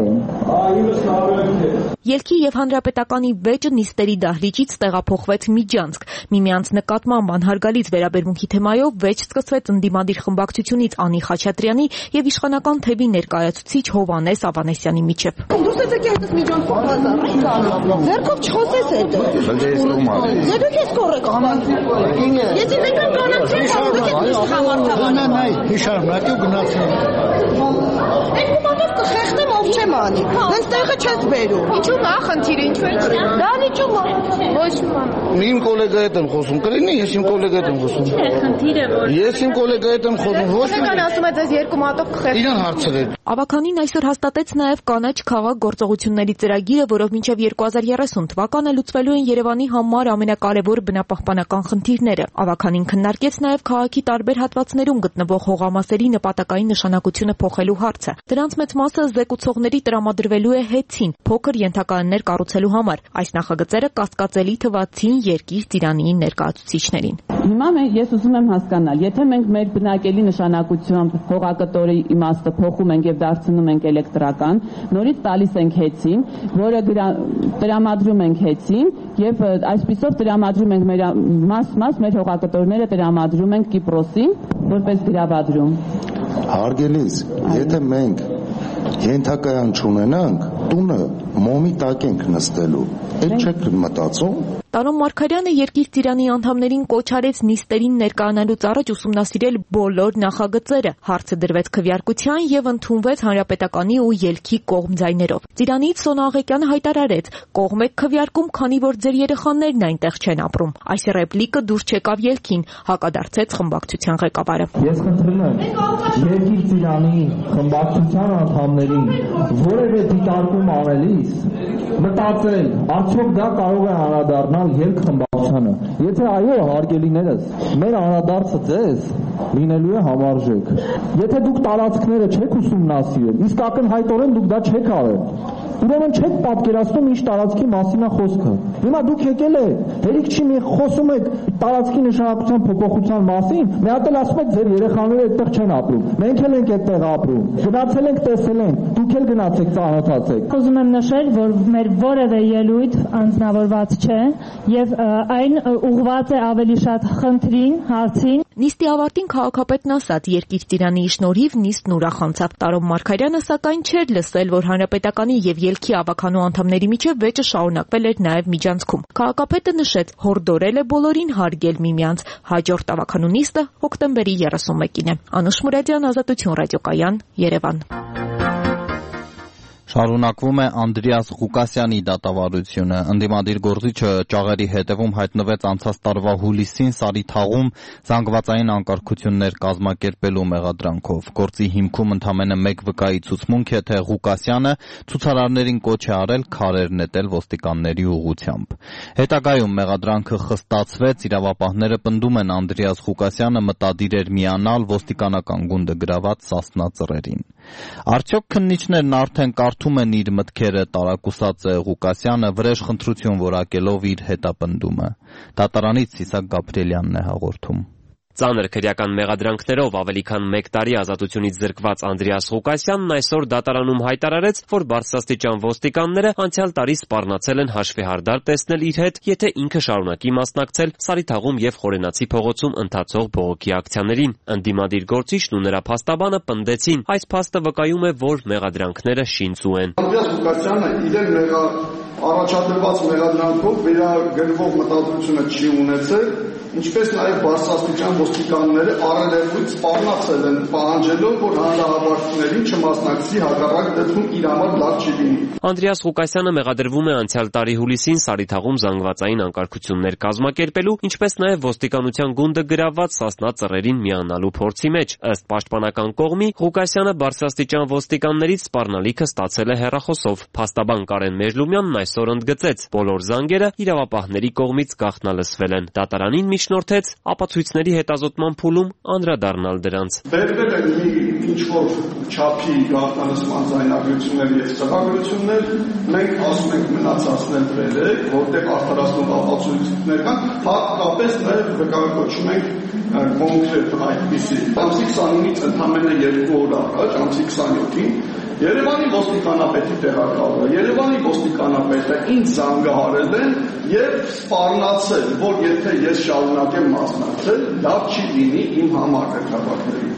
E: հրաժարվել։
T: Ելքի եւ Հանրապետականի վեճը նիստերի դահլիճից տեղափոխվեց Միջանցք։ Միմյանց նկատմամբ անհարգալից վերաբերմունքի թեմայով վեճ սկսվեց ընդդիմադիր խմբակցությունից Անի Խաչատրյանի եւ իշխանական թևի ներկայացուցիչ Հովհաննես Ավանեսյանի միջեւ։
V: Դուք եք այդպես Միջանցք բազարի կանում։ Ձերքով չխոսես այդ։ Դուք եք կորեք կանան։ Եթե մենք կանանք չենք, դուք եք միշտ համարտավան։
U: Հիշարնակի ու գնացել։
V: Այդ կոմանդով կխեղդեմ ով չեմ անի։ Հենց տեղը չես բերում։ Ինչու՞ մա խնդիրը ինչու՞ եք։ Դա ինչու՞ մա։ Ոչ ման։
U: Իմ գոլեգա հետ եմ խոսում, կրինի ես իմ գոլեգա հետ եմ խոսում։
V: Չէ, խնդիրը որ։
U: Ես իմ գոլեգա հետ եմ խոսում, ոչ մի։
V: Եկան ասում է ձեզ երկու մատով կխեղդեմ։
U: Իրան հարցրել։
T: Ավականին այսօր հաստատեց նաև կանաչ քաղաք գործողությունների ծրագիրը, որով մինչև երկու հազար երեսուն թվականը լուծվելու են Երևանի համար ամենակարևոր բնապահպանական խնդիրները։ Ավականին քննարկեց նաև քաղաքի տարբեր հատվածներում գտնվող հողամասերի նպատակային նշանակությունը փոխելու հարցը։ Դրանց մեծ մասը զեկուցողների տրամադրվելու է հեծին, փոքր ենթականներ կառուցելու համար։ Այս նախագծերը կասկածելի թվացին երկիր ծիրանի ներկայացուցիչներին։
E: Հիմա ես ուզում եմ հասկանալ, եթե մենք մեր բնակելի նշանակությամբ հողակտորի իմաստը փոխում ենք եւ դարձնում ենք էլեկտրական, նորից տալիս ենք հեծին, որը տրամադրում ենք հեծին եւ այսպիսով տրամադրում ենք մեր մաս-մաս մեր հողակտորները տրամադրում ենք Կիպրոսին որպես գրավադրում։
U: Հարգելիս, եթե մենք ենթակայան չունենանք, տունը մոմի տակ ենք նստելու։ Այդ չեք մտածում։
T: Տարոն Մարգարյանը Երկիր ծիրանի անդամներին կոչ արեց նիստերին ներկայանալուց առաջ ուսումնասիրել բոլոր նախագծերը։ Հարցը դրվեց քվեարկության եւ ընդունվեց Հանրապետականի ու Ելքի կողմ ձայներով։ Ծիրանից Սոնա Աղեկյանը հայտարարեց. «Կողմ եք քվեարկում, քանի որ ձեր երեխաներն այնտեղ չեն ապրում»։ Այս ռեպլիկը դուրս չեկավ Ելքին, հակադարձեց խմբակցության ղեկավարը։
U: Ես խնդրում եմ Երկիր ծիրանի խմբակցության անդամներին որևէ դիտարկում անելիս մտածել, արդյոք դա կարող է անդրադառնալ Ելք խմբակցությանը։ Եթե այո, հարգելիներս, մեր անդրադարձը ձեզ լինելու է համարժեք։ Եթե դուք տարածքները չեք ուսումնասիրել, իսկ ակնհայտորեն դուք դա չեք արել, ուրեմն չեք պատկերացնում ինչ տարածքի մասին է խոսքը։ Հիմա դուք եկել եք, հերիք չի մի խոսում եք տարածքի նշանակության փոփոխության մասին, մի հատ էլ ասում եք ձեր երեխաները այդտեղ չեն ապրում։ Մենք էլ ենք այդտեղ ապրում։ Գնացել ենք, տեսել ենք, դուք էլ գնացեք, ծանոթացեք։
W: Ուզում եմ նշել, որ մեր որևէ ելույթ անձնավորված չէ եւ այն ուղղված է ավելի շատ խնդրին, հարցին։
T: Նիստի ավարտին քաղաքապետն ասաց, Երկիր ծիրանի շնորհիվ նիստն ուրախ անցավ։ Տարոն Մարգարյանը սակայն չէր լսել, որ Հանրապետականի եւ Ելքի ավականու անդամների միջև վեճը շարունակվել էր նաեւ Միջանցքում։ Քաղաքապետը նշեց, հորդորել է բոլորին հարգել միմյանց։ Հաջորդ ավականու նիստը հոկտեմբերի երեսունմեկին է։ Անուշ Մուրադյան, Ազատություն ռադիոկայան, Երևան։
A: Շարունակվում է Անդրեաս Ղուկասյանի դատավարությունը։ Ընդդիմադիր գործիչը ճաղերի հետևում հայտնվեց անցած տարվա հուլիսին Սարիթաղում զանգվածային անկարգություններ կազմակերպելու մեղադրանքով։ Գործի հիմքում ընդամենը մեկ վկայի ցուցմունք է, թե Ղուկասյանը ցուցարարներին կոչ է արել քարեր նետել ոստիկանների ուղղությամբ։ Հետագայում մեղադրանքը խստացվեց, իրավապահները պնդում են Անդրեաս Ղուկասյանը մտադիր էր միանալ ոստիկանական գունդը գրաված Սասնա ծռերին։ Արդյոք քննիչներն արդեն կարդում են իր մտքերը, տարակուսած է Ղուկասյանը վրեժ խնդրություն որակելով իր հետապնդումը։ Դատարանից Սիսակ Գաբրիելյանն է հաղորդում։
X: Ծանր քրեական մեղադրանքներով ավելի քան մեկ տարի ազատությունից զրկված Անդրեաս Ղուկասյանն այսօր դատարանում հայտարարեց, որ բարձրաստիճան ոստիկանները անցյալ տարի սպառնացել են հաշվեհարդար տեսնել իր հետ, եթե ինքը շարունակի մասնակցել Սարիթաղում եւ Խորենացի փողոցում ընթացող բողոքի ակցիաներին։ Ընդդիմադիր գործիչն ու նրա փաստաբանը պնդեցին, այս փաստը վկայում է, որ մեղադրանքները շինծու են։
U: Անդրեաս Ղուկասյանը իրեն մեղա առաջադրված մեղադրանքով վերագրվող մտադրությունը չի ունեցել, ինչպես նաև բարձրաստիճան ոստիկանները առերևույթ սպառնացել են պահանջելով, որ հանրահավաքներին չմասնակցի, հակառակ դեպքում իր համար լավ չի լինի։
X: Անդրեաս Ղուկասյանը մեղադրվում է անցյալ տարի հուլիսին Սարիթաղում զանգվածային անկարգություններ կազմակերպելու, ինչպես նաև ոստիկանության գունդը գրաված Սասնա ծռերին միանալու փորձի մեջ։ Ըստ պաշտպանական կողմի, Ղուկասյանը բարձրաստիճան ոստիկաններից սպառնալիքը ստացել է հեռախոսով։ Փաստաբան Կարեն Մեժլումյանն այսօր ընդգծեց, բոլոր զանգերը իրավապահների կողմից գաղտնալսվել են։ Դատարանին միջնորդեց ապացույցների հետազոտման փուլում անդրադառնալ դրանց։
B: Բերվել են մի ինչ-որ չափի գաղտնալսման ձայնագրություններ և ծրագրություններ, մենք ասում ենք մնացածներ վերեք, որտեղ արդարացնող ապացույցներ կան, հատկապես նաև վկայակոչում ենք կոնկրետ այդպիսի։ Ամսի քսանինից ընդամենը երկու օր առաջ, ամսի քսանյոթին, Երևանի ոստիկանապետի տեղակալը, Երևանի ոստիկանապետը ինձ զանգահարել են եւ սպառնացել, որ եթե ես շարունակեմ մասնակցել, լավ չի լինի իմ համար հետագայում։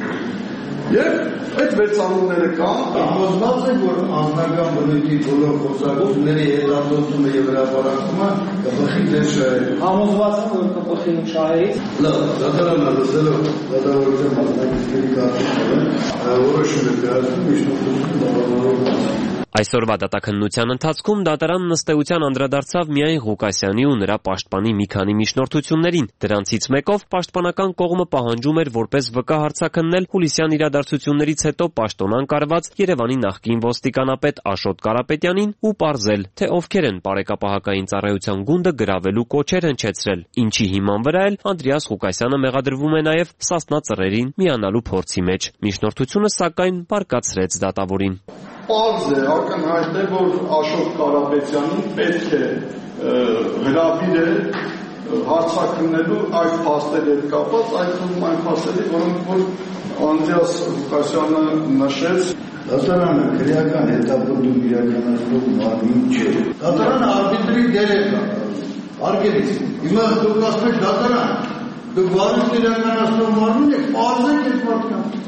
B: Եվ այդ վեցանունները կան,
U: համոզված եք, որ անձնական բնույթի բոլոր խոսակցությունների հետազոտումը եւ հրապարակումը կփոխի ձեր շահերը։ Համոզված եմ, որ կփոխի իմ շահերից։ Լավ, դատարանը լսելով դատավորության մասնակիցների կարծիքները, որոշում է կայացնում միջնորդություն բավականորեն։
X: Այսօրվա դատաքննության ընթացքում դատարանն ըստ էության անդրադարձավ միայն Ղուկասյանի ու նրա պաշտպանի մի քանի միջնորդություններին։ Դրանցից մեկով պաշտպանական կողմը պահանջում էր որպես վկա հարցաքննել հուլիսյան իրադարձություններից հետո պաշտոնան կարված Երևանի նախկին ոստիկանապետ Աշոտ Կարապետյանին ու պարզել, թե ովքեր են Պարեկապահակային ծառայության գունդը գրավելու կոչեր հնչեցրել, ինչի հիման վրա էլ Անդրեաս Ղուկասյանը մեղադրվում է նաև Սասնա ծռերին միանալու փորձի մեջ։ Միջնորդությունը սակայն բարկացրեց դատավորին։
B: Պարզ է, ակնհայտ է, որ Աշոտ Կարապետյանին պետք է հրավիրել հարցաքննելու այդ փաստերի հետ կապված, այդ թվում այն փաստերի, որոնք որ Անդրեաս Ղուկասյանը նշեց։
U: Դատարանը քրեական հետապնդում իրականացնող մարմին չէ։ Դատարանը արբիտրի դեր է կատարում։ Արգելից։ Հիմա դուք ասում եք դատարան, դուք վարույթ իրականացնող մարմին եք, պարզեք այդ մարդկանց։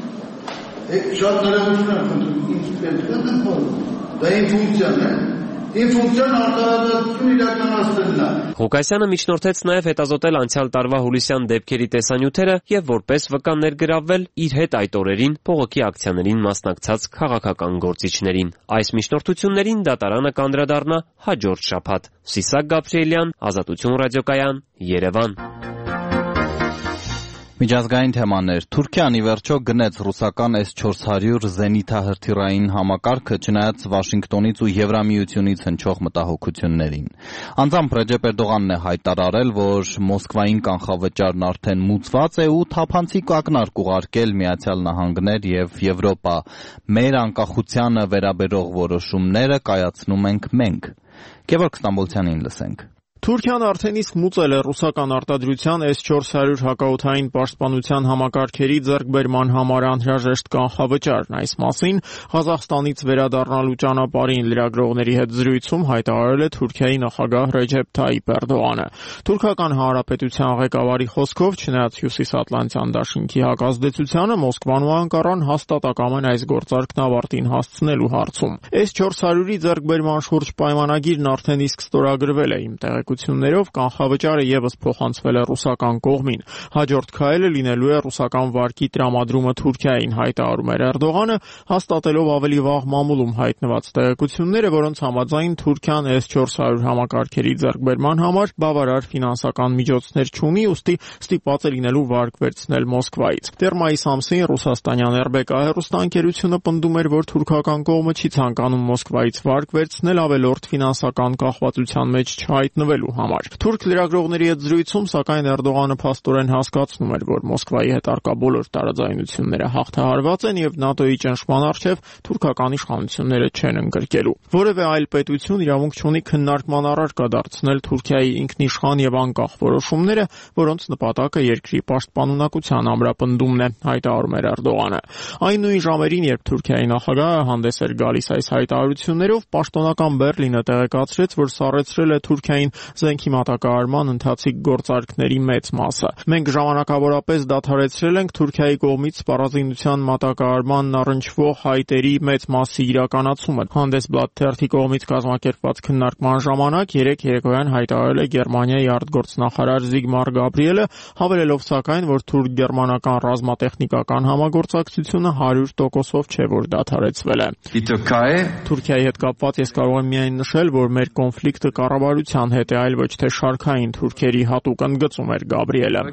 U: Շատ ներողություն եմ խնդրում, ինչ պետք է դեպքում։ Դա իմ ֆունկցիան է։ Իմ ֆունկցիան արտահայտություն իրականացնելն է։
X: Ղուկասյանը միջնորդեց նաև հետազոտել անցյալ տարվա հուլիսյան դեպքերի տեսանյութերը եւ որպես վկա ներգրավվել իր հետ այդ օրերին փողոքի ակցիաներին մասնակցած քաղաքական գործիչներին։ Այս միջնորդություններին դատարանը կանդրադառնա հաջորդ շաբաթ։ Սիսակ Գաբրիելյան, Ազատություն ռադիոկայան, Երևան։
A: Միջազգային թեմաներ։ Թուրքիան ի վերջո գնեց ռուսական էս չորս հարյուր զենիթահրթիռային համակարգը, չնայած Վաշինգտոնից ու Եվրամիությունից հնչող մտահոգություններին։ Անձամբ Ռեջեփ Էրդողանն է հայտարարել, որ Մոսկվային կանխավճարն արդեն մուծված է ու թափանցիկ ակնարկ ուղարկել Միացյալ Նահանգներ եւ Եվրոպա։ Մեր անկախությանը վերաբերող որոշումները կայացնում ենք մենք։ Գևորգ Ստամբոլցյանին լսենք։
F: Թուրքիան արդեն իսկ մուծել է ռուսական արտադրության էս չորս հարյուր հակաօդային պաշտպանության համակարգերի ձեռքբերման համար անհրաժեշտ կանխավճարն։ Այս մասին Ղազախստանից վերադառնալու ճանապարհին լրագրողների հետ զրույցում հայտարարել է Թուրքիայի նախագահ Ռեջեփ Թայիփ Էրդողանը։ Թուրքական հանրապետության ղեկավարի խոսքով, չնայած Հյուսիսատլանտյան դաշինքի հակազդեցությանը, Մոսկվան ու Անկարան հաստատակամ են այս գործարքն ավարտին հասցնելու հարցում։ էս չորս հարյուրի ձեռքբերման շուրջ պայմանագիրն արդեն իսկ ստորագրվել է իմ տեղեկություններով, կանխավճարը եւս փոխանցվել է ռուսական կողմին։ Հաջորդ քայլը լինելու է ռուսական վարկի տրամադրումը Թուրքիային, հայտարարում էր Էրդողանը, հաստատելով ավելի վաղ մամուլում հայտնված տեղեկությունները, որոնց համաձայն Թուրքիան էս չորս հարյուր համակարգերի ձեռքբերման համար բավարար ֆինանսական միջոցներ չունի, ուստի ստիպված է լինելու վարկ վերցնել Մոսկվայից։ Դեռ մայիս ամսին ռուսաստանյան եր բե կա հեռուստաընկերությունը պնդում էր, որ թուրքական կողմը չի ցանկանում Մոսկվայից վարկ վերցնել ավելորդ ֆինանսական կախվածության մեջ չհայտնվելու համար։ Թուրք լրագրողների հետ զրույցում, սակայն Էրդողանը փաստորեն հասկացնում էր, որ Մոսկվայի հետ արկա բոլոր տարաձայնությունները հաղթահարված են եւ ՆԱՏՕ-ի ճնշման առջեւ թուրքական իշխանությունները չեն ընկրկելու։ Որևէ այլ պետություն իրավունք չունի քննարկման առարկա դարձնել Թուրքիայի ինքնիշխան եւ անկախ որոշումները, որոնց նպատակը երկրի պաշտպանունակության ամրապնդումն է, հայտարարում էր Էրդողանը։ Այն նույն ժամերին, երբ Թուրքիայի նախագահը հանդես էր գալիս այս հայտարարություններով, պաշտոնական Բեռլինը տեղեկացրեց, որ սառեցրել է Թուրքիային զենքի մատակարարման ընթացիկ գործարքների մեծ մասը։ Մենք ժամանակավորապես դադարեցրել ենք Թուրքիայի կողմից սպառազինության մատակարարմանն առնչվող հայտերի մեծ մասի իրականացումը։ Հանդեսբլադ թերթի կողմից կազմակերպված քննարկման ժամանակ երեք երեկոյան հայտարարել է Գերմանիայի արտգործնախարար Զիգմար Գաբրիելը, հավելելով սակայն, որ թուրք-գերմանական ռազմատեխնիկական համագործակցությունը հարյուր տոկոսով չէ, որ դադարեցվել է։ Թուրքիայի հետ կապված ես կարող եմ միայն նշել, որ մեր կոնֆլիկտը կառավարության հետ է, այլ ոչ թե շարքային թուրքերի հատուկ ընդգծում էր Գաբրիելը։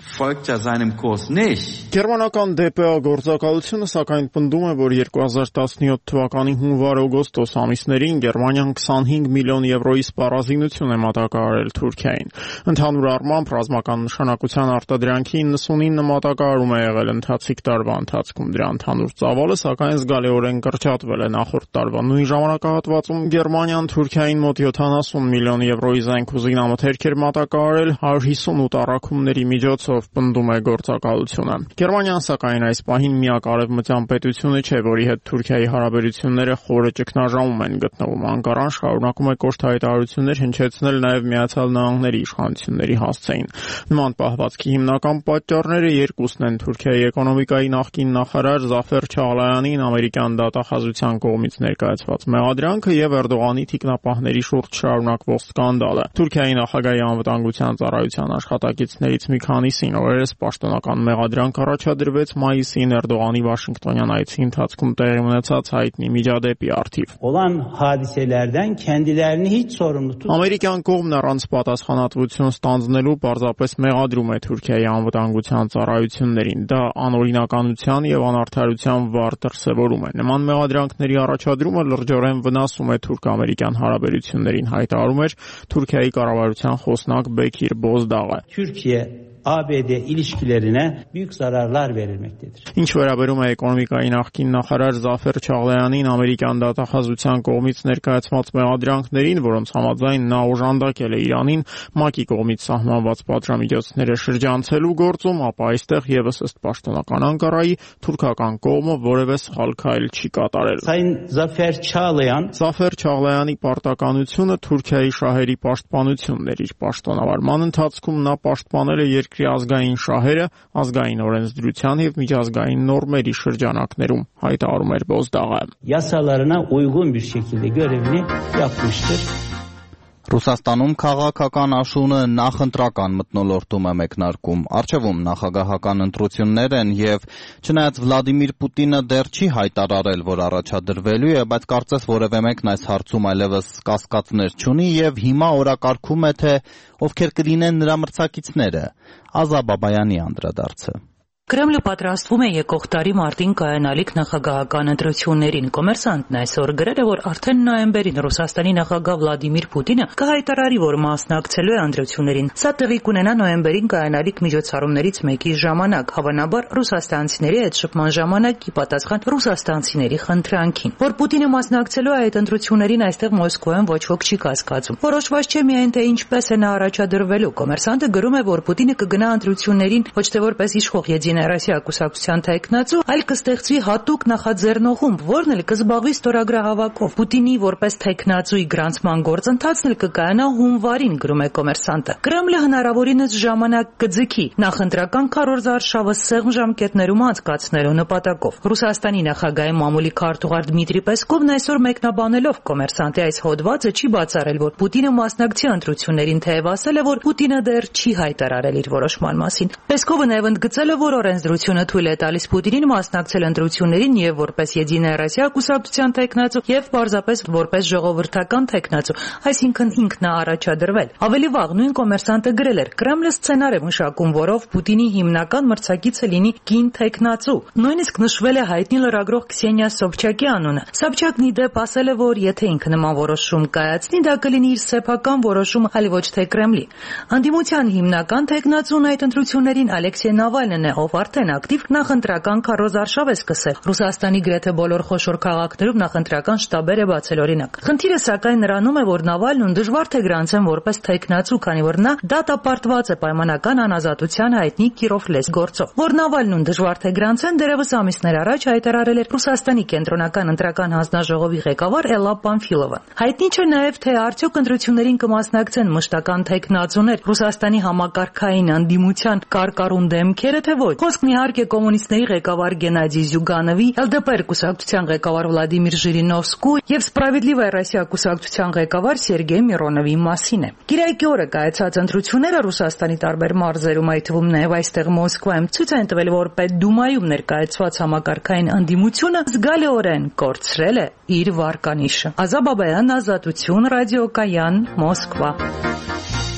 F: Գերմանական դե պե է գործակալությունը սակայն պնդում է, որ երկու հազար տասնյոթ թվականի հունվար-օգոստոս ամիսներին Գերմանիան քսանհինգ միլիոն եվրոյի սպառազինություն է մատակարարել Թուրքիային։ Ընդհանուր առմամբ ռազմական նշանակության արտադրանքի իննսունինը մատակարարում է եղել ընթացիկ տարվա ընթացքում։ Դրա ընդհանուր ծավալը սակայն զգալիորեն կրճատվել է նախորդ տարվա նույն ժամանակահատվածում։ Գերմանիան Թուրքիային մոտ յոթանասուն միլիոն եվրոյի զենք ու զինամթերք էր մատակարարել հարյուր հիսունութ առաքումների միջոցով, պնդում է գործակալությունը։ Գերմանիան սակայն այս պահին միակ արևմտյան պետությունը չէ, որի հետ Թուրքիայի հարաբերությունները խորը ճգնաժամում են գտնվում։ Անկարան շարունակում է կոշտ հայտարարություններ հնչեցնել նաև Միացյալ Նահանգների իշխանությունների հասցեին։ Նման պահվածքի հիմնական պատճառները երկուսն են՝ Թուրքիայի էկոնոմիկայի նախկին նախարար Զաֆեր Չաղլայանին ամերիկյան դատախազության կողմից ներկայացված մեղադրանքը եւ Էրդողանի թիկնապահների շուրջ շարունակվող սկանդալը։ Թուրքիայի նախագահի անվտանգության ծառայության աշխատակիցներից մի քանիսին օրերս պաշտոնական մեղադրանք առաջադրվեց մայիսին Էրդողանի Վաշինգտոնյան այցի ընթացքում տեղի ունեցած հայտնի միջադեպի առթիվ։
C: Olan hadiselerden kendilerini hiç sorumlu tut.
F: Ամերիկյան կողմն առանց պատասխանատվություն ստանձնելու պարզապես մեղադրում է Թուրքիայի անվտանգության ծառայություններին։ Դա անօրինականության եւ անարդարության վառ դրսեւորում է։ Նման մեղադրանքների առաջադրումը լրջորեն վնասում է թուրք-ամերիկյան հարաբերություններին, հայտարարում էր Թուրքիայի կառավարության խոսնակ Bekir Bozdağ։
C: Türkiye A B D ilişkilerine büyük zararlar verilmektedir.
F: Ինչ վերաբերում է էկոնոմիկայի նախկին նախարար Զաֆեր Չաղլայանին ամերիկյան դատախազության կողմից ներկայացված մեղադրանքներին, որոնց համաձայն նա օժանդակել է Իրանին ՄԱԿ-ի կողմից սահմանված պատժամիջոցները շրջանցելու գործում, ապա այստեղ եւս ըստ պաշտոնական Անկարայի թուրքական կողմը որևէ սխալ քայլ չի կատարել։
C: Sayın Zafer Çağlayan
F: Զաֆեր Չաղլայանի պարտականությունը Թուրքիայի շահերի պաշտպանությունն էր։ Իր պաշտոնավարման ընթացքում նա պաշտպանել է երկրի ազգային շահերը, ազգային օրենսդրության եւ միջազգային նորմերի շրջանակներում, հայտարարում էր Bozdağ-ը։
C: Yasalarına uygun bir şekilde görevini yapmıştır.
A: Ռուսաստանում քաղաքական աշունը նախընտրական մթնոլորտում է մեկնարկում։ Առջևում նախագահական ընտրություններ են եւ չնայած Վլադիմիր Պուտինը դեռ չի հայտարարել, որ առաջադրվելու է, բայց կարծես որևէ մեկն այս հարցում այլևս կասկածներ չունի եւ հիմա օրակարգում է, թե ովքեր կլինեն նրա մրցակիցները։ Ազա Բաբայանի անդրադարձը։
H: Կրեմլը պատրաստվում է եկող տարի մարտին կայանալիք նախագահական ընտրություններին։ Կոմերսանտն այսօր գրել է, որ արդեն նոյեմբերին Ռուսաստանի նախագահ Վլադիմիր Պուտինը կհայտարարի, որ մասնակցելու է ընտրություններին։ Սա տեղի կունենա նոյեմբերին կայանալիք միջոցառումներից մեկի ժամանակ, հավանաբար ռուսաստանցիների հետ շփման ժամանակ ի պատասխան ռուսաստանցիների խնդրանքին։ Որ Պուտինը մասնակցելու է այդ ընտրություններին, այստեղ Մոսկվայում ոչ ոք չի կասկածում։ Որոշված չէ միայն թե ինչպես է նա առաջադրվելու։ Կոմերսանտը գրում է, որ Պուտինը կգնա ընտրություններին ոչ թե որպես իշխող Ռասիա կուսակցության թեկնածու, այլ կստեղծվի հատուկ նախաձեռնողում, որն էլ կզբաղվի ստորագրահավաքով։ Պուտինի որպես թեկնածուի գրանցման գործընթացն էլ կկայանա հունվարին, գրում է Կոմերսանտը։ Կրեմլը հնարավորինս ժամանակ կձգի նախընտրական քառորդ արշավը սեղմ ժամկետներում անցկացնելու նպատակով։ Ռուսաստանի նախագահի մամուլի քարտուղար Դմիտրի Պեսկովն այսօր մեկնաբանելով Կոմերսանտի այս հոդվածը չի բացառել, որ Պուտինը մասնակցի ընտրություններին, թեև ասել է, որ Պուտինը դեռ չի հայտարարել իր որոշման մասին։ Պեսկովը նաև ընդգծել է, որ օրենսդրությունը թույլ է տալիս Պուտինին մասնակցել ընտրություններին եւ որպես Եդինայա Ռոսիա կուսակցության թեկնածու եւ պարզապես որպես ժողովրդական թեկնածու, այսինքն ինքն է առաջադրվել։ Ավելի վաղ նույն Կոմերսանտը գրել էր. Կրեմլը սցենար է մշակում, որով Պուտինի հիմնական մրցակիցը լինի կին թեկնածու։ Նույնիսկ նշվել է հայտնի լրագրող Քսենիա Սոբչակի անունը։ Սոբչակն ի դեպ ասել է, որ եթե ինքը նման որոշում կայացնի, դա կլինի իր սեփական որոշումը, այլ ոչ թե Կրեմլի։ Անդիմության հիմնական թեկնածուն այդ ընտրություններին Ալեքսեյ Նավալնին է, ով արդեն ակտիվ նախընտրական քարոզարշավ է սկսել։ Ռուսաստանի գրեթե բոլոր խոշոր քաղաքներում նախընտրական շտաբեր է բացել, օրինակ։ Խնդիրը սակայն նրանում է, որ Նավալնուն դժվար թե գրանցեն որպես թեկնածու, քանի որ նա դատապարտված է պայմանական անազատության հայտնի Կիրովլես գործով։ Որ Նավալնուն դժվար թե գրանցեն, դերևս ամիսներ առաջ հայտարարել էր Ռուսաստանի կենտրոնական ընտրական հանձնաժողովի ղեկավար Էլլա Պանֆիլովան։ Հայտնի չէ նաև, թե արդյոք ընտրություններին կմասնակցեն մշտական թեկնածուներ, Ռուսաստանի համակարգային անդիմության կարկառուն դեմքերը, թե ոչ։ Խոսքն իհարկե կոմունիստների ղեկավար Գենադի Զյուգանովի, Էլ Դե Պե կուսակցության ղեկավար Վլադիմիր Ժիրինովսկու եւ Սպրավիդլիվայա Ռոսիա կուսակցության ղեկավար Սերգեյ Միրոնովի մասին է։ Կիրակի օրը կայացած ընտրությունները Ռուսաստանի տարբեր մարզերում, այդ թվում նաև այստեղ Մոսկվայում, ցույց են տվել, որ Պետդումայում ներկայացված համակարգային անդիմությունը զգալիորեն կորցրել է իր վարկանիշը։ Ազա Բաբայան, Ազատություն, ռադիոկայան, Մոսկվա։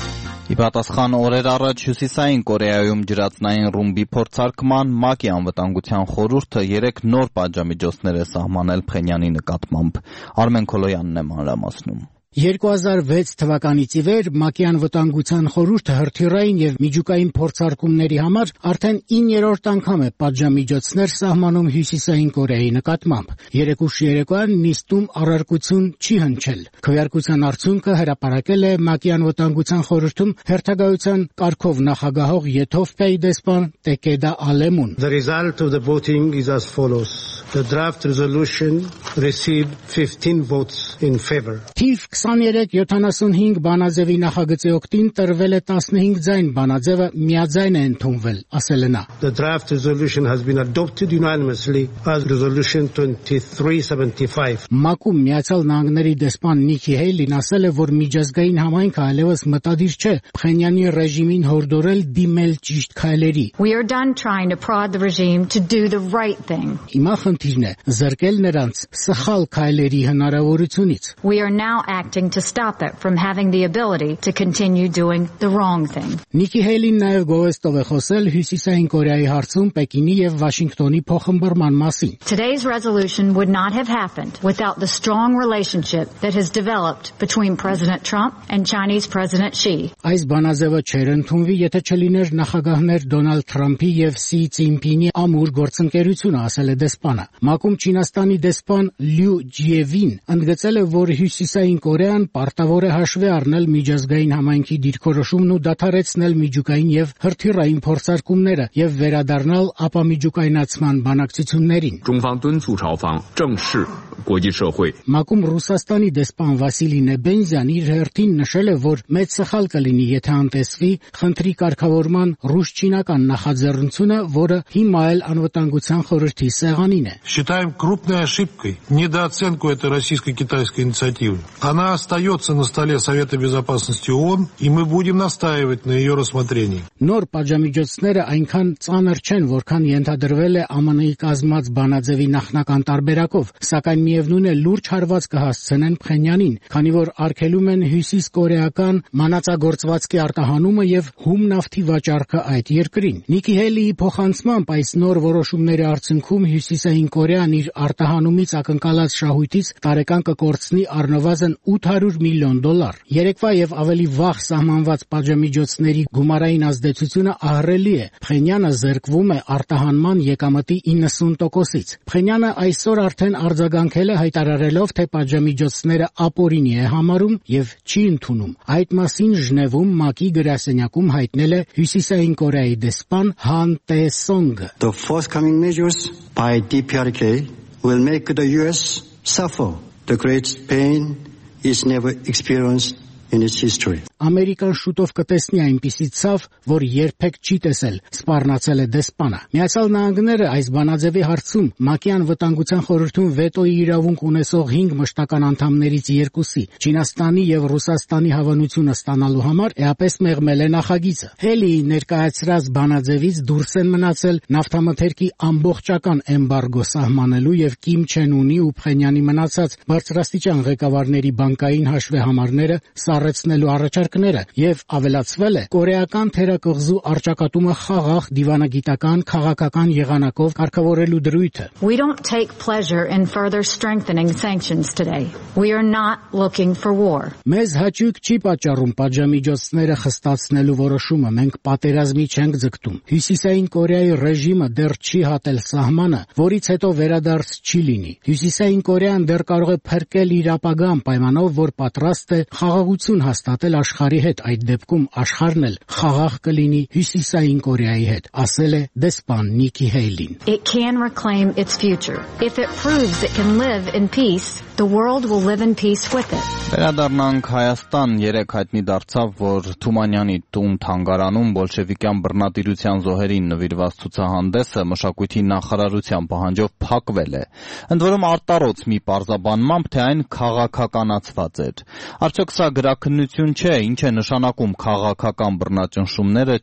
A: Ի պատասխան օրեր առաջ Հյուսիսային Կորեայում ջրածնային ռումբի փորձարկման ՄԱԿ-ի անվտանգության խորհուրդը երեք նոր պատժամիջոցներ է սահմանել Փխենյանի նկատմամբ։ Արմեն Քոլոյանն է մանրամասնում։
I: երկու հազար վեց թվականից ի վեր ՄԱԿ-ի անվտանգության խորհուրդը հրթիռային եւ միջուկային փորձարկումների համար արդեն իններորդ անգամ է պատժամիջոցներ սահմանում Հյուսիսային Կորեայի նկատմամբ։ Երեք ուշ երեկոյան նիստում առարկություն չի հնչել։ Քվեարկության արդյունքը հրապարակել է ՄԱԿ-ի անվտանգության խորհրդում հերթագայության կարգով նախագահող Եթովպիայի դեսպան Տեկեդա Ալեմուն։
K: The result of the voting is as follows. The draft resolution received fifteen votes in favor.
I: Թիվ քսաներեք յոթանասունհինգ բանաձևի նախագծի օգտին տրվել է տասնհինգ ձայն, բանաձևը միաձայն է ընդունվել, ասել է նա։
K: The draft resolution has been adopted unanimously as resolution twenty-three seventy-five.
I: ՄԱԿ-ում Միացյալ Նահանգների դեսպան Նիքի Հեյլին ասել է, որ միջազգային համայնքը այլևս մտադիր չէ Փխենյանի ռեժիմին հորդորել դիմել ճիշտ քայլերի։
L: We are done trying to prod the regime to do the right thing.
I: Հիմա խնդիրն է զրկել նրանց սխալ քայլերի հնարավորությունից։
L: We are now acting to stop it from having the ability to continue doing the wrong thing.
I: Նիքի Հեյլին նաև գովեստով է խոսել Հյուսիսային Կորեայի հարցում Պեկինի եւ Վաշինգտոնի փոխհմբռնման մասին։
L: Today's resolution would not have happened without the strong relationship that has developed between President Trump and Chinese President Xi.
I: Այս բանաձևը չէր ընդունվի, եթե չլիներ նախագահներ Դոնալդ Թրամփի եւ Սի Ցինպինի ամուր գործընկերությունը, ասել է դեսպանը։ ՄԱԿ-ում Չինաստանի դեսպան Լյու Ջիևին ընդգծել է, որ Հյուսիսային Կորեան պարտավոր է հաշվի առնել միջազգային համայնքի դիրքորոշումն ու դադարեցնել միջուկային եւ հրթիռային փորձարկումները եւ վերադառնալ ապամիջուկայնացման բանակցություններին։ ՄԱԿ-ում Ռուսաստանի դեսպան Վասիլի Նեբենզյան իր հերթին նշել է, որ մեծ սխալ կլինի, եթե անտեսվի խնդրի կարգավորման ռուս-չինական նախաձեռնությունը, որը հիմա էլ անվտանգության խորհրդի սեղանին է։
K: Считаем крупной ошибкой недооценку этой российско-китайской инициативы. Она остается на столе Совета Безопасности ООН, и мы будем настаивать на ее рассмотрении.
I: Նոր պատժամիջոցները այնքան ծանր չեն, որքան ենթադրվել է ԱՄՆ-ի կազմած բանաձևի նախնական տարբերակով, սակայն միևնույն է լուրջ հարված կհասցնեն Փխենյանին, քանի որ արգելում են հյուսիս կորեական մանածագործվածքի արտահանումը եւ հում նավթի վաճառքը այդ երկրին։ Նիքի Հեյլիի փոխանցմամբ այս նոր որոշումների արդյունքում Հյուսիսային Կորեան իր արտահանումից ակնկալած շահույթից տարեկան կկորցնի առնվազն ութ հարյուր միլիոն դոլար։ Երեկվա եւ ավելի վաղ սահմանված պատժամիջոցների գումարային ազդեցությունը ահռելի է։ Փխենյանը զրկվում է արտահանման եկամտի իննսուն տոկոսից։ Փխենյանը այսօր արդեն արձագանքել է հայտարարելով, թե պատժամիջոցները ապօրինի է համարում եւ չի ընդունում։ Այդ մասին Ժնևում ՄԱԿ-ի գրասենյակում հայտնել է Հյուսիսային Կորեայի դեսպան Han Tae-song.
M: The forthcoming measures by D P R K will make the U S suffer the great pain it's never experienced in its history.
I: Ամերիկան շուտով կտեսնի այնպիսի ցավ, որ երբեք չի տեսել, սպառնացել է դեսպանը։ Միացյալ Նահանգները այս բանաձևի հարցում ՄԱԿ-ի անվտանգության խորհրդում վետոյի իրավունք ունեցող հինգ մշտական անդամներից երկուսի՝ Չինաստանի եւ Ռուսաստանի հավանությունը ստանալու համար էապես մեղմել է նախագիծը։ Հելիի ներկայացրած բանաձևից դուրս են մնացել նավթամթերքի ամբողջական էմբարգո սահմանելու եւ Կիմ Չեն Ունի ու Փխենյանի մնացած բարձրաստիճան ղեկավարների բանկային հաշվեհամարները սառեցնելու առաջարկ եւ ավելացվել է կորեական թերակղզու արճակատումը խաղաղ դիվանագիտական քաղաքական եղանակով կարգավորելու դրույթը։
L: We don't take pleasure in further strengthening sanctions today. We are not looking for war.
I: Մեզ հաճույք չի պատճառում պատժամիջոցները խստացնելու որոշումը, մենք պատերազմի չենք ձգտում։ Հյուսիսային Կորեայի ռեժիմը դեռ չի հատել սահմանը, որից հետո վերադարձ չի լինի։ Հյուսիսային Կորեան դեռ կարող է փրկել իր ապագան պայմանով, որ պատրաստ է խաղաղություն հաստատել աշխարհի հետ, այդ դեպքում աշխարհն էլ խաղաղ կլինի Հյուսիսային Կորեայի հետ, ասել է դեսպան Նիքի Հեյլին։
L: It can reclaim its future. If it proves it can live in peace, the world will live in peace with it.
A: Վերադառնանք Հայաստան, երեք հայտնի դարձավ, որ Թումանյանի տուն թանգարանում բոլշևիկյան բռնատիրության զոհերին նվիրված ցուցահանդեսը մշակույթի նախարարության պահանջով փակվել է։ Ընդ որում արտառոց մի պարզաբանմամբ, թե այն քաղաքականացված էր։ Արդյոք սա գրաքննություն չէ, ինչ է նշանակում քաղաքական բռնաճնշումները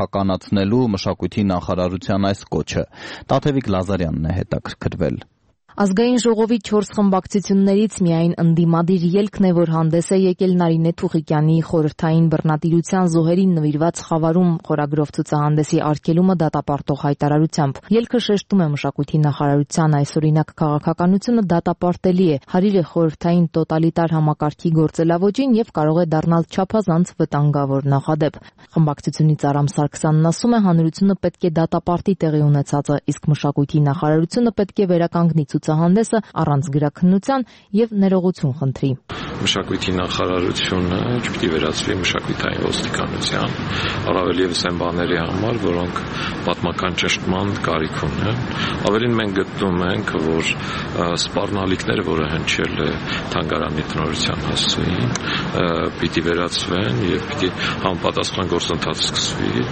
A: չքաղաքականացնելու մշակույթի նախարարության այս կոչը։ Տաթևիկ Լազարյանն է հետաքրքրվել։
T: Ազգային ժողովի չորս խմբակցություններից միայն ընդդիմադիր ելքն է, որ հանդես է եկել Նարինե Թուղիկյանի խորհրդային բռնատիրության զոհերին նվիրված խավարում խորագրով ցուցահանդեսի արգելումը դատապարտող հայտարարությամբ։ Ելքը շեշտում է մշակույթի նախարարության այսօրինակ քաղաքականությունը դատապարտելի է, հարիր է խորհրդային տոտալիտար համակարգի գործելավոճին եւ կարող է դառնալ չափազանց վտանգավոր նախադեպ։ Խմբակցությունից Արամ Սարգսյանն ասում է, հանրությունը պետք է դատապարտի տեղի ունեցածը, իսկ մշակույթի նախարարությունը պետք է վերականգնի ցուցահանդեսը առանց գրաքննության եւ ներողություն խնդրի։
D: Մշակույթի նախարարությունը չպիտի վերածվի մշակութային ոստիկանության, առավել եւս այն բաների համար, որոնք պատմական ճշտման կարիք ունեն։ Ավելին մենք գտնում ենք, որ սպառնալիքները, որը հնչել է թանգարանի տնօրության հասցեին, պիտի վերածվեն եւ պիտի համապատասխան գործընթաց սկսվի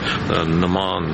D: նման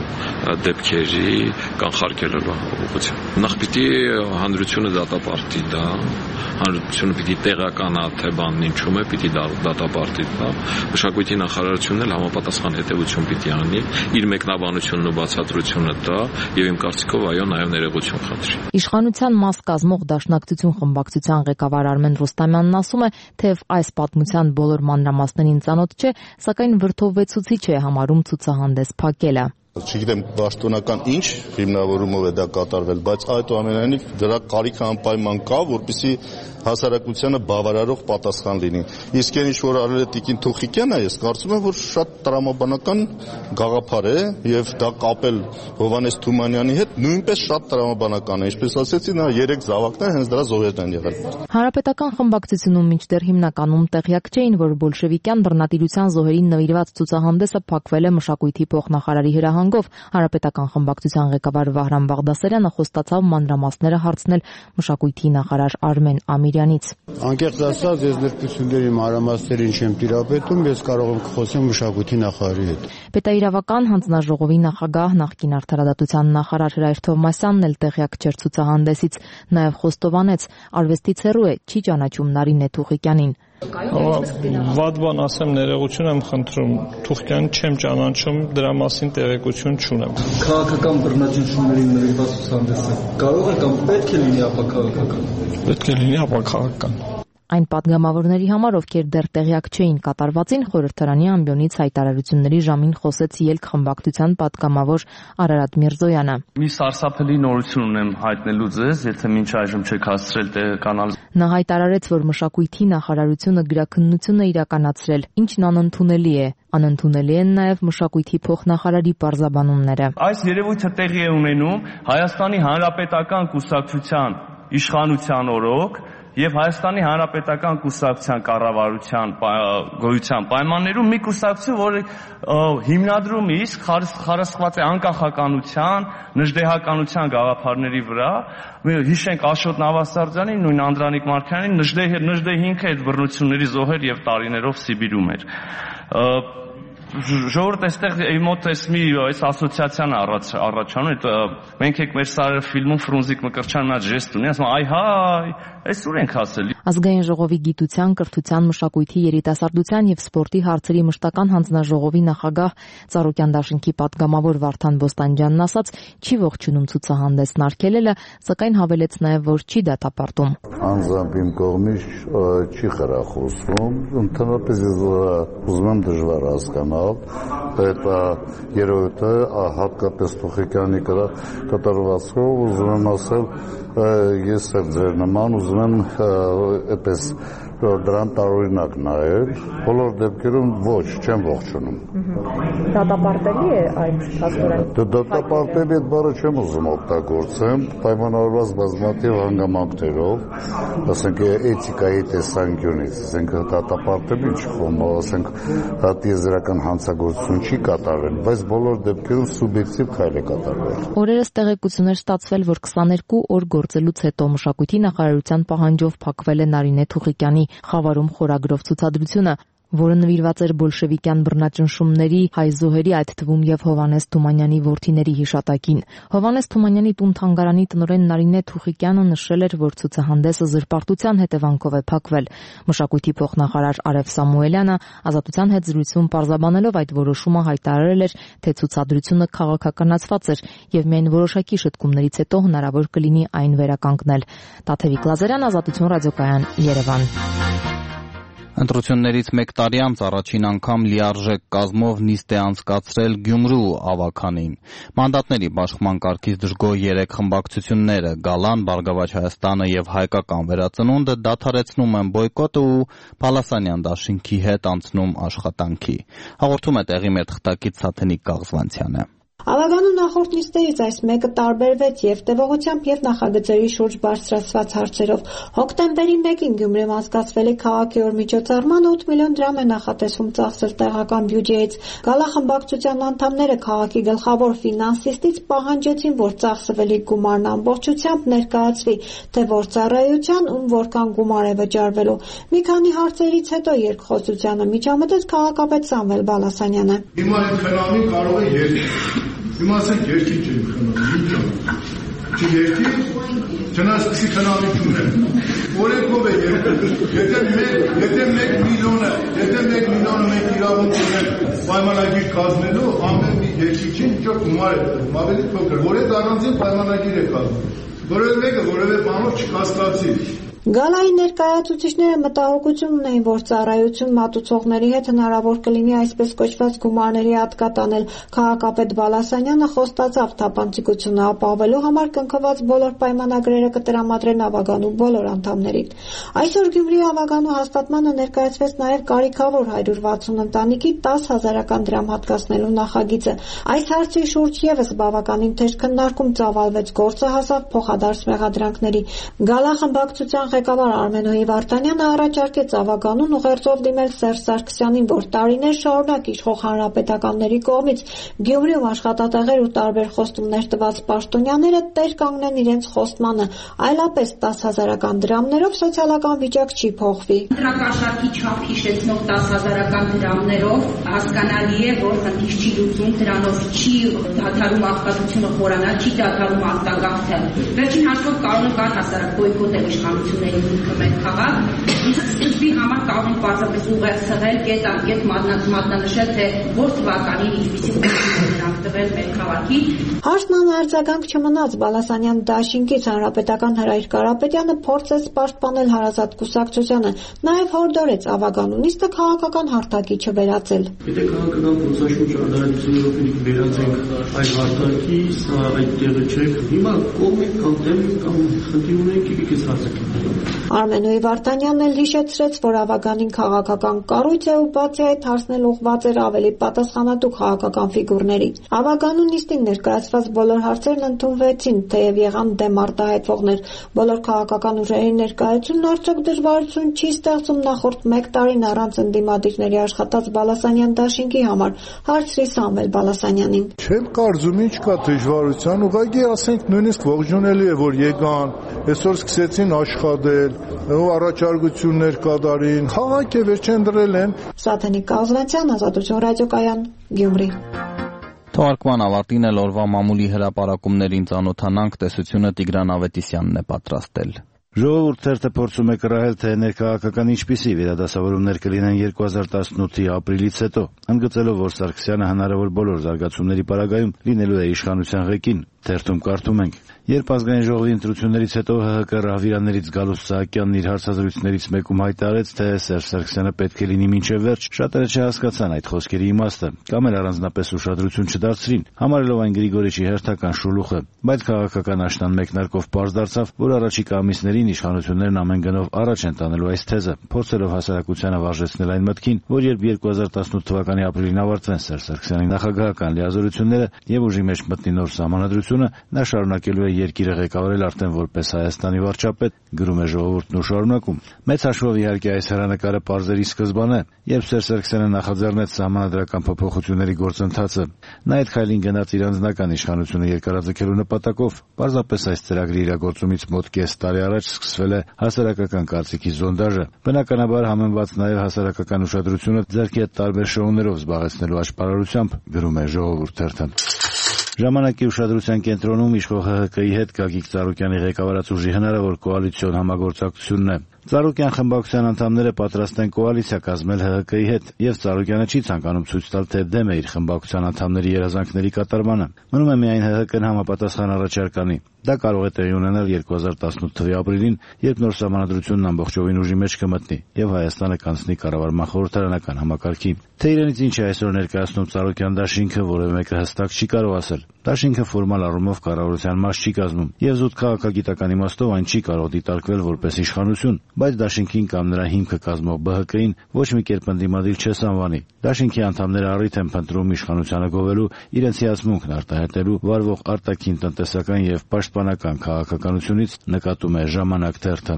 D: դեպքերի կանխարգելելու ուղղությամբ։ Նախ պիտի հանրությունը դատապարտի դա, հանրությունը պիտի տեղականա թե բանն ինչում է, պիտի դատապարտի դա, մշակույթի նախարարությունն էլ համապատասխան հետևություն պիտի անի, իր մեկնաբանությունն ու բացատրությունը տա եւ իմ կարծիքով այո նաեւ ներողություն խնդրի։
T: Իշխանության մաս կազմող Դաշնակցություն խմբակցության ղեկավար Արմեն Ռուստամյանն ասում է, թե այս պատմության բոլոր մանրամասներին ծանոթ չէ, սակայն վրդովվեցուցիչ է համարում ցուցահանդես փակելը։
J: Չգիտեմ պաշտոնական ինչ հիմնավորումով է դա կատարվել, բայց այդուամենայնիվ դրա կարիքը անպայման կա, որպեսզի հասարակությանը բավարարող պատասխան լինի։ Իսկ այն ինչ որ արել է Տիկին Թուղիկյանը, ես կարծում եմ, որ շատ տրամաբանական գաղափար է եւ դա կապել Հովհաննես Թումանյանի հետ նույնպես շատ տրամաբանական է, ինչպես ասեցի, նա երեք զավակներ հենց դրա զոհերն են եղել։
T: Հանրապետական խմբակցությունում մինչդեռ հիմնականում տեղյակ չէին, որ բոլշևիկյան բռնատիրության զոհերին նվիրված ցուցահանդեսը փակվել է մշակույթի փոխնախարարի հրահանգով։ Հանրապետական խմբակցության ղեկավար Վահրամ Բաղդասարյանը խոստացավ մանրամասները հարցնել մշակույթի նախարար Արմեն Ամիրյանից։
N: Անկեղծ ասած, ես ներկայությունների մանրամասներին չեմ տիրապետում, ես կարող եմ խոսեմ մշակույթի նախարարի հետ։
T: Պետաիրավական հանձնաժողովի նախագահ, նախկին արդարադատության նախարար Հրայր Թովմասյանն էլ տեղյակ չէր ցուցահանդեսից, նաև խոստովանեց, արվեստից հեռու է, չի ճանաչում Նարինե Թուղիկյանին։
O: Վատ բան ասեմ, ներողություն եմ խնդրում, Թուղիկյանին չեմ ճանաչում, դրա մասին տեղեկություն չունեմ։
P: Քաղաքական բռնատիրությունների նվիրված ցուցահանդեսը կարող է կամ պետք է լինի ապաքաղաքական։
O: Պետք է լինի ապաքաղաքական։
T: Այն պատգամավորների համար, ովքեր դեռ տեղյակ չէին կատարվածին, խորհրդարանի ամբիոնից հայտարարությունների ժամին խոսեց ելք խմբակցության պատգամավոր Արարատ Միրզոյանը։
Y: Մի սարսափելի նորություն ունեմ հայտնելու ձեզ, եթե մինչ այժմ չեք հասցրել տեղեկանալ։
T: Նա հայտարարեց, որ մշակույթի նախարարությունը գրաքննություն է իրականացրել, ինչն անընդունելի է։ Անընդունելի են նաև մշակույթի փոխնախարարի պարզաբանումները։
Y: Այս երևույթը տեղի է ունենում Հայաստանի Հանրապետական Կուսակցության իշխանության օրոք եւ Հայաստանի Հանրապետական Կուսակցության կառավարության գոյության պայմաններում մի կուսակցություն, որը հիմնադրում իսկ խարսխված է անկախականության, նժդեհականության գաղափարների վրա, հիշենք Աշոտ Նավասարդյանի, նույն Անդրանիկ Մարկյանին, նժդեհինքը այդ բռնությունների զոհեր եւ տարիներով Սիբիրում էր։ Ժողովուրդ այստեղ մոտ էս մի այս ասոցիացիան առաջանում է, մենք եք մեր սարերը ֆիլմում Ֆրունզիկ Մկրտչյանը նա ժեստ ունի, ասում այ հայ, այս ուր ենք հասել։
T: Ազգային ժողովի գիտության, կրթության, մշակույթի, երիտասարդության եւ սպորտի հարցերի մշտական հանձնաժողովի նախագահ Ծառուկյան դաշինքի պատգամավոր Վարդան Բոստանջյանն ասաց, չի ողջունում ցուցահանդեսն արգելելը, սակայն հավելեց նաեւ, որ չի դատապարտում։
J: Անձամբ իմ կողմից չի խրախուսվում, ընդհանրապես ես ուզում եմ դժվար հասկանալ այդ երևույթը հատկապես Թուղիկյանի կատարվածքով ուզում եմ ասել, ես էլ ձեր նման ուզում եմ այդպես դրան տարօրինակ նայել, բոլոր դեպքերում ոչ, չեմ ողջունում։
T: Դատապարտելի է այդ հասարակ։
J: Դատապարտելի այդ բառը չեմ ուզում օգտագործեմ, պայմանավորված բազմաթիվ հանգամանքներով, ասենք էթիկայի տեսանկյունից, ասենք դատապարտել ինչ խոմ, ասենք տիեզերական հանցագործություն չի կատարվել, բայց բոլոր դեպքերում սուբյեկտիվ քայլ է կատարվել։
T: Օրերս տեղեկություններ ստացվել, որ քսաներկու օր գործելուց հետո մշակույթի նախարարության պահանջով փակվել է Նարինե Թուղիկյանի խավարում խորագրով ցուցադրությունը։ որը նվիրված էր բոլշևիկյան բռնաճնշումների հայ զոհերի, այդ թվում եւ Հովհաննես Թումանյանի որդիների հիշատակին։ Հովհաննես Թումանյանի տուն-թանգարանի տնօրեն Նարինե Թուխիկյանը նշել էր, որ ցուցահանդեսը զրպարտության հետևանքով է փակվել։ Մշակույթի փոխնախարար Արև Սամուելյանը Ազատության հետ զրույցում պարզաբանելով այդ որոշումը հայտարարել էր, թե ցուցադրությունը քաղաքականացված էր եւ միայն որոշակի շտկումներից հետո հնարավոր կլինի այն վերականգնել։ Տաթևիկ Լազարյան, Ազատություն ռադիոկայան, Երևան։
A: Ընտրություններից մեկ տարի անց առաջին անգամ լիարժեք կազմով նիստ է անցկացրել Գյումրու ավականին։ Մանդատների բաշխման կարգից դժգոհ երեք խմբակցությունները՝ Գալան, Բարգավաճ Հայաստանը եւ Հայկական վերածնունդը դադարեցնում են բոյկոտը ու Պալասանյան դաշինքի հետ անցնում աշխատանքի։ Հաղորդում է տեղի մեր թղթակից Սաթենիկ Կաղզվանցյանը։
G: Ավականու նախորդ նիստերից այս մեկը տարբերվեց եւ տևողությամբ եւ նախագծերի շուրջ բարձրացված հարցերով։ Հոկտեմբերի մեկին Գյումրիում անցկացվել է քաղաքի օր միջոցառման ութ միլիոն դրամ է նախատեսվում ծախսել տեղական բյուջեից։ Գալա խմբակցության անդամները քաղաքի գլխավոր ֆինանսիստից պահանջեցին, որ ծախսվելի գումարն ամբողջությամբ ներկայացվի, թե որ ծառայության ում որքան գումար է վճարվելու։ Մի քանի հարցերից հետո երկխոսությանը միջամտեց քաղաքապետ Սամվել Բալասանյանը։
B: Հիմա այդ խնամին կարող է երկու Հիմա ասենք երկի չեմ խնամի, չի երկի, չնասպիսի խնամի չունեմ, օրենքով է երկու, եթե մեկ միլիոնը, եթե մեկ միլիոնը մենք իրավունք ունենք պայմանագիր կազմելու, ամեն մի երկի չի ինչ-որ գումար է, ավելի փոքր, որ այդ առանձին պայմանագիր է կազմում, որև մեկը, որև է բանով չկասկածի։
G: Գալայի ներկայացուցիչները մտահոգություն ունեին, որ ծառայություն մատուցողների հետ հնարավոր կլինի այսպես կոչված գումարների հատկատանել։ Քաղաքապետ Բալասանյանը խոստացավ թափանցիկությունը ապահովելու համար կնքված բոլոր պայմանագրերը կտրամադրեն ավականու բոլոր անդամներին։ Այսօր Գյումրիի ավականու հաստատմանը ներկայացվեց նաև կարիքավոր հարյուր վաթսուն ընտանիքի տաս հազարական դրամ հատկացնելու նախագիծը։ Այս հարցի շուրջ եւս բավականին թեժ քննարկում ծավալվեց, գործը հասավ փոխադարձ մեղադրանքների։ Գալա խմբակցության ղեկավար Արմենոյի Վարդանյանը առաջարկեց ավականուն ուղերձով դիմել Սերժ Սարգսյանին, որ տարիներ շարունակ իշխող հանրապետականների կողմից Գյումրիում աշխատատեղեր ու տարբեր խոստումներ տված պաշտոնյաները տեր կանգնեն իրենց խոստմանը, այլապես տաս հազարական դրամներով սոցիալական վիճակ չի փոխվի։
Q: Ընտրակաշառքի չափ հիշեցնող տաս հազարական դրամներով հասկանալի է, որ խնդիր չի լուծում, դրանով չի դադարում աղքատությունը խորանալ, չի դադարում արտագաղթել։ Վերջին հաշվով կարող է կան հասարակ բոյկոտել իշխանությունների մենք քաղաք, իսկ սկզբի համար կարող ենք պարզապես ուղերձել, կետ մատնանշել, թե որ թվականին ինչպիսի ուղերձ տվել մեր քաղաքի։
G: Հարցն անարձագանք չմնաց Բալասանյան դաշինքից հանրապետական Հրայր Կարապետյանը փորձեց պաշտպանել հարազատ կուսակցությանը, նաև հորդորեց ավականու նիստը քաղաքական հարթակի չվերածել։
P: Եթե քաղաքական փորձաշուչ արտահայտություններով վերածենք այդ հարթակի, սա այդ տեղը չէ, հիմա կողմիկ կամ դեմիկ կամ խնդիր ունենք իկից հարցակի։
G: Արմենոյի Վարդանյանն էլ հիշեցրեց, որ ավականին քաղաքական կառույց է ու բացի այդ հարցնել ուղղված էր ավելի պատասխանատու քաղաքական ֆիգուրների։ Ավականու նիստին ներկայացված բոլոր հարցերն ընդունվեցին, թեև եղան դեմ արտահայտվողներ։ Բոլոր քաղաքական ուժերի ներկայությունն արդյոք դժվարություն չի ստեղծում նախորդ մեկ տարին առանց ընդդիմադիրների աշխատած Բալասանյան դաշինքի համար, հարցրի Սամվել Բալասանյանին։
B: Չեմ կարծում ինչ կա դժվարության, ուղղակի ասենք նույնիսկ ողջունելի է, որ եկան, այսօր սկսեցին աշխատել, ու առաջարկություններ կատարին, խաղակ է վերջեն դրել են։
G: Սաթենիկ Կաղզվանցյան, Ազատություն ռադիոկայան, Գյումրի։
A: Թողարկման ավարտին էլ օրվա մամուլի հրապարակումներին ծանոթանանք, տեսությունը Տիգրան Ավետիսյանն է պատրաստել։
R: Ժողովուրդ թերթը փորձում է կռահել, թե ներքաղաքական ինչպիսի վերադասավորումներ կլինեն երկու հազար տասնութի ապրիլից հետո, ընդգծելով, որ Սարգսյանը հնարավոր բոլոր զարգացումների պարագայում լինելու է իշխանության ղեկին։ Թերթում կարդում ենք. Երբ ազգային ժողովի ընտրություններից հետո ՀՀԿ ռահվիրաներից Գալուստ Սահակյանն իր հարցազրույցներից մեկում հայտարարեց, թե Սերժ Սարգսյանը պետք է լինի մինչև վերջ, շատերը չհասկացան այդ խոսքերի իմաստը, կամ էլ առանձնապես ուշադրություն չդարձրին, համարելով այն Գրիգորիչի հերթական շուլուխը, բայց քաղաքական աշնան մեկնարկով պարզ դարձավ, որ առաջիկա ամիսներին իշխանություններն ամեն գնով առաջ են տանելու այս թեզը, փորձելով հասարակությանը վարժեցնել այն մտքին, որ երբ երկու հազար տասնութ թվականի ապրիլին ավարտվեն Սերժ Սարգսյանի նախագահական լիազորությունները եւ ուժի մեջ մտնի նոր սահմանադրություն, գործունեությունը, նա շարունակելու է երկիրը ղեկավարել արդեն որպես Հայաստանի վարչապետ, գրում է Ժողովուրդն ու շարունակում. Մեծ հաշվով իհարկե այս հեռանկարը պարզերի սկզբան է, երբ Սերժ Սարգսյանը նախաձեռնեց սահմանադրական փոփոխությունների գործընթացը, նա այդ քայլին գնաց իր անձնական իշխանությունը երկարաձգելու նպատակով, պարզապես այս ծրագրի իրագործումից մոտ կես տարի առաջ սկսվել է հասարակական կարծիքի զոնդաժը, բնականաբար համեմված նաև հասարակական ուշադրությունը ձեռքի հետ տարբեր շոուներով զբաղեցնելու աշխարհությամբ, գրում է Ժողովուրդ թերթը։ Ժամանակի ուշադրության կենտրոնում իշխող ՀՀԿ-ի հետ Գագիկ Ծառուկյանի ղեկավարած ուժի հնարավոր կոալիցիոն համագործակցությունն է։ Ծառուկյան խմբակցության անդամները պատրաստ են կոալիցիա կազմել ՀՀԿ-ի հետ, եւ Ծառուկյանը չի ցանկանում ցույց տալ, թե դեմ է իր խմբակցության անդամների երազանքների կատարմանը։ Մնում է միայն ՀՀԿ-ն համապատասխան առաջարկ անի։ Դա կարող է տեղի ունենալ երկու հազար տասնութ թվականի ապրիլին, երբ նոր սահմանադրությունն ամբողջովին ուժի մեջ կմտնի եւ Հայաստանը կանցնի կառավարման խորհրդարանական համակարգի։ Թե իրենից ինչ է այսօր ներկայացնում Ծառուկյան դաշինքը, որևէ մեկը հստակ չի կարող ասել։ Դաշինքը ֆորմալ առումով կառավարության մաս չի կազմում եւ զուտ քաղաքագիտական իմաստով այն չի կարող դիտարկվել որպես իշխանություն, բայց դաշինքին կամ նրա հիմքը կազմող ԲՀԿ-ին ոչ մի կերպ ընդդիմադիր չես անվանի։ Դաշինքի անդամները առիթ են փնտրում իշխանությանը գովելու, իրենց հիացմունքն արտահայտելու վարվող արտաքին տնտեսական եւ պաշտպանական քաղաքականությունից, նկատում է Ժամանակ թերթը։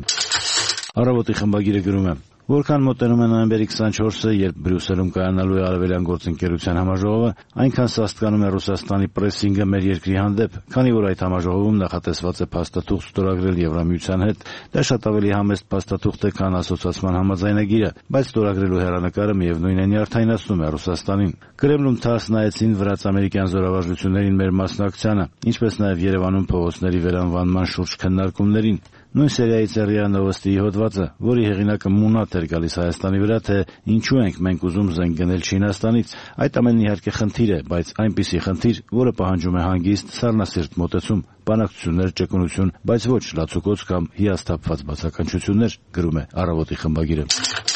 R: Առավոտի խմբագիրը գրում է. Որքան մոտենում է նոյեմբերի քսանչորսը, երբ Բրյուսելում կայանալու է Արևելյան գործընկերության համաժողովը, այնքան սաստկանում է Ռուսաստանի պրեսինգը մեր երկրի հանդեպ, քանի որ այդ համաժողովում նախատեսված է փաստաթուղթ ստորագրել Եվրամիության հետ, դա շատ ավելի համեստ փաստաթուղթ է, քան ասոցիացման համաձայնագիրը, բայց ստորագրելու հեռանկարը միևնույն է նյարդայնացնում է Ռուսաստանին։ Կրեմլում թարս նայեցին վրաց-ամերիկյան զորավարժություններին մեր մասնակցությանը, ինչպես նաև Երևանում փողոցների վերանվանման շուրջ քննարկումներին։ Նույն սերիայի Ծեռիա Նովոստիի հոդվածը, որի հեղինակը մունատ էր գալիս Հայաստանի վրա, թե ինչու ենք մենք ուզում զենք գնել Չինաստանից, այդ ամենն իհարկե խնդիր է, բայց այնպիսի խնդիր, որը պահանջում է հանգիստ, սառնասիրտ մոտեցում, բանակցություններ, ճկունություն, բայց ոչ լացուկոց կամ հիասթափված բացականչություններ, գրում է Առավոտի խմբագիրը։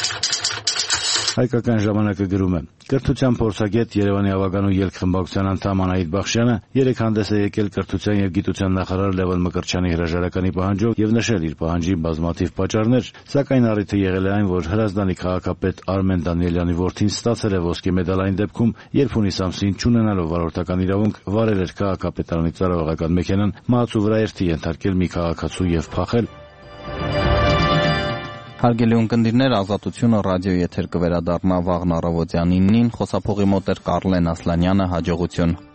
R: Հայկական ժամանակը գրում է. Կրթության փորձագետ Երևանի ավագանու ելք խմբակցության անդամ Անահիտ Բախշյանը երեկ հանդես է եկել կրթության եւ գիտության նախարար Լևոն Մկրտչյանի հրաժարականի պահանջով եւ նշել իր պահանջի բազմաթիվ պատճառներ, սակայն առիթը եղել է այն, որ Հրազդանի քաղաքապետ Արմեն Դանիելյանի որդին ստացել է ոսկե մեդալ այն դեպքում, երբ հունիս ամսին չունենալով վարորդական իրավունք վարել էր քաղաքապետարանի ծառայողական մեքենան, մահացու վրա երթի ենթարկել մի քաղաքացու եւ փախել։
A: Հարգելի ունկնդիրներ, Ազատությունը ռադիոյի եթեր կվերադառնա վաղն առավոտյան իննին, խոսափողի մոտ էր Կարլեն Ասլանյանը, հաջողություն։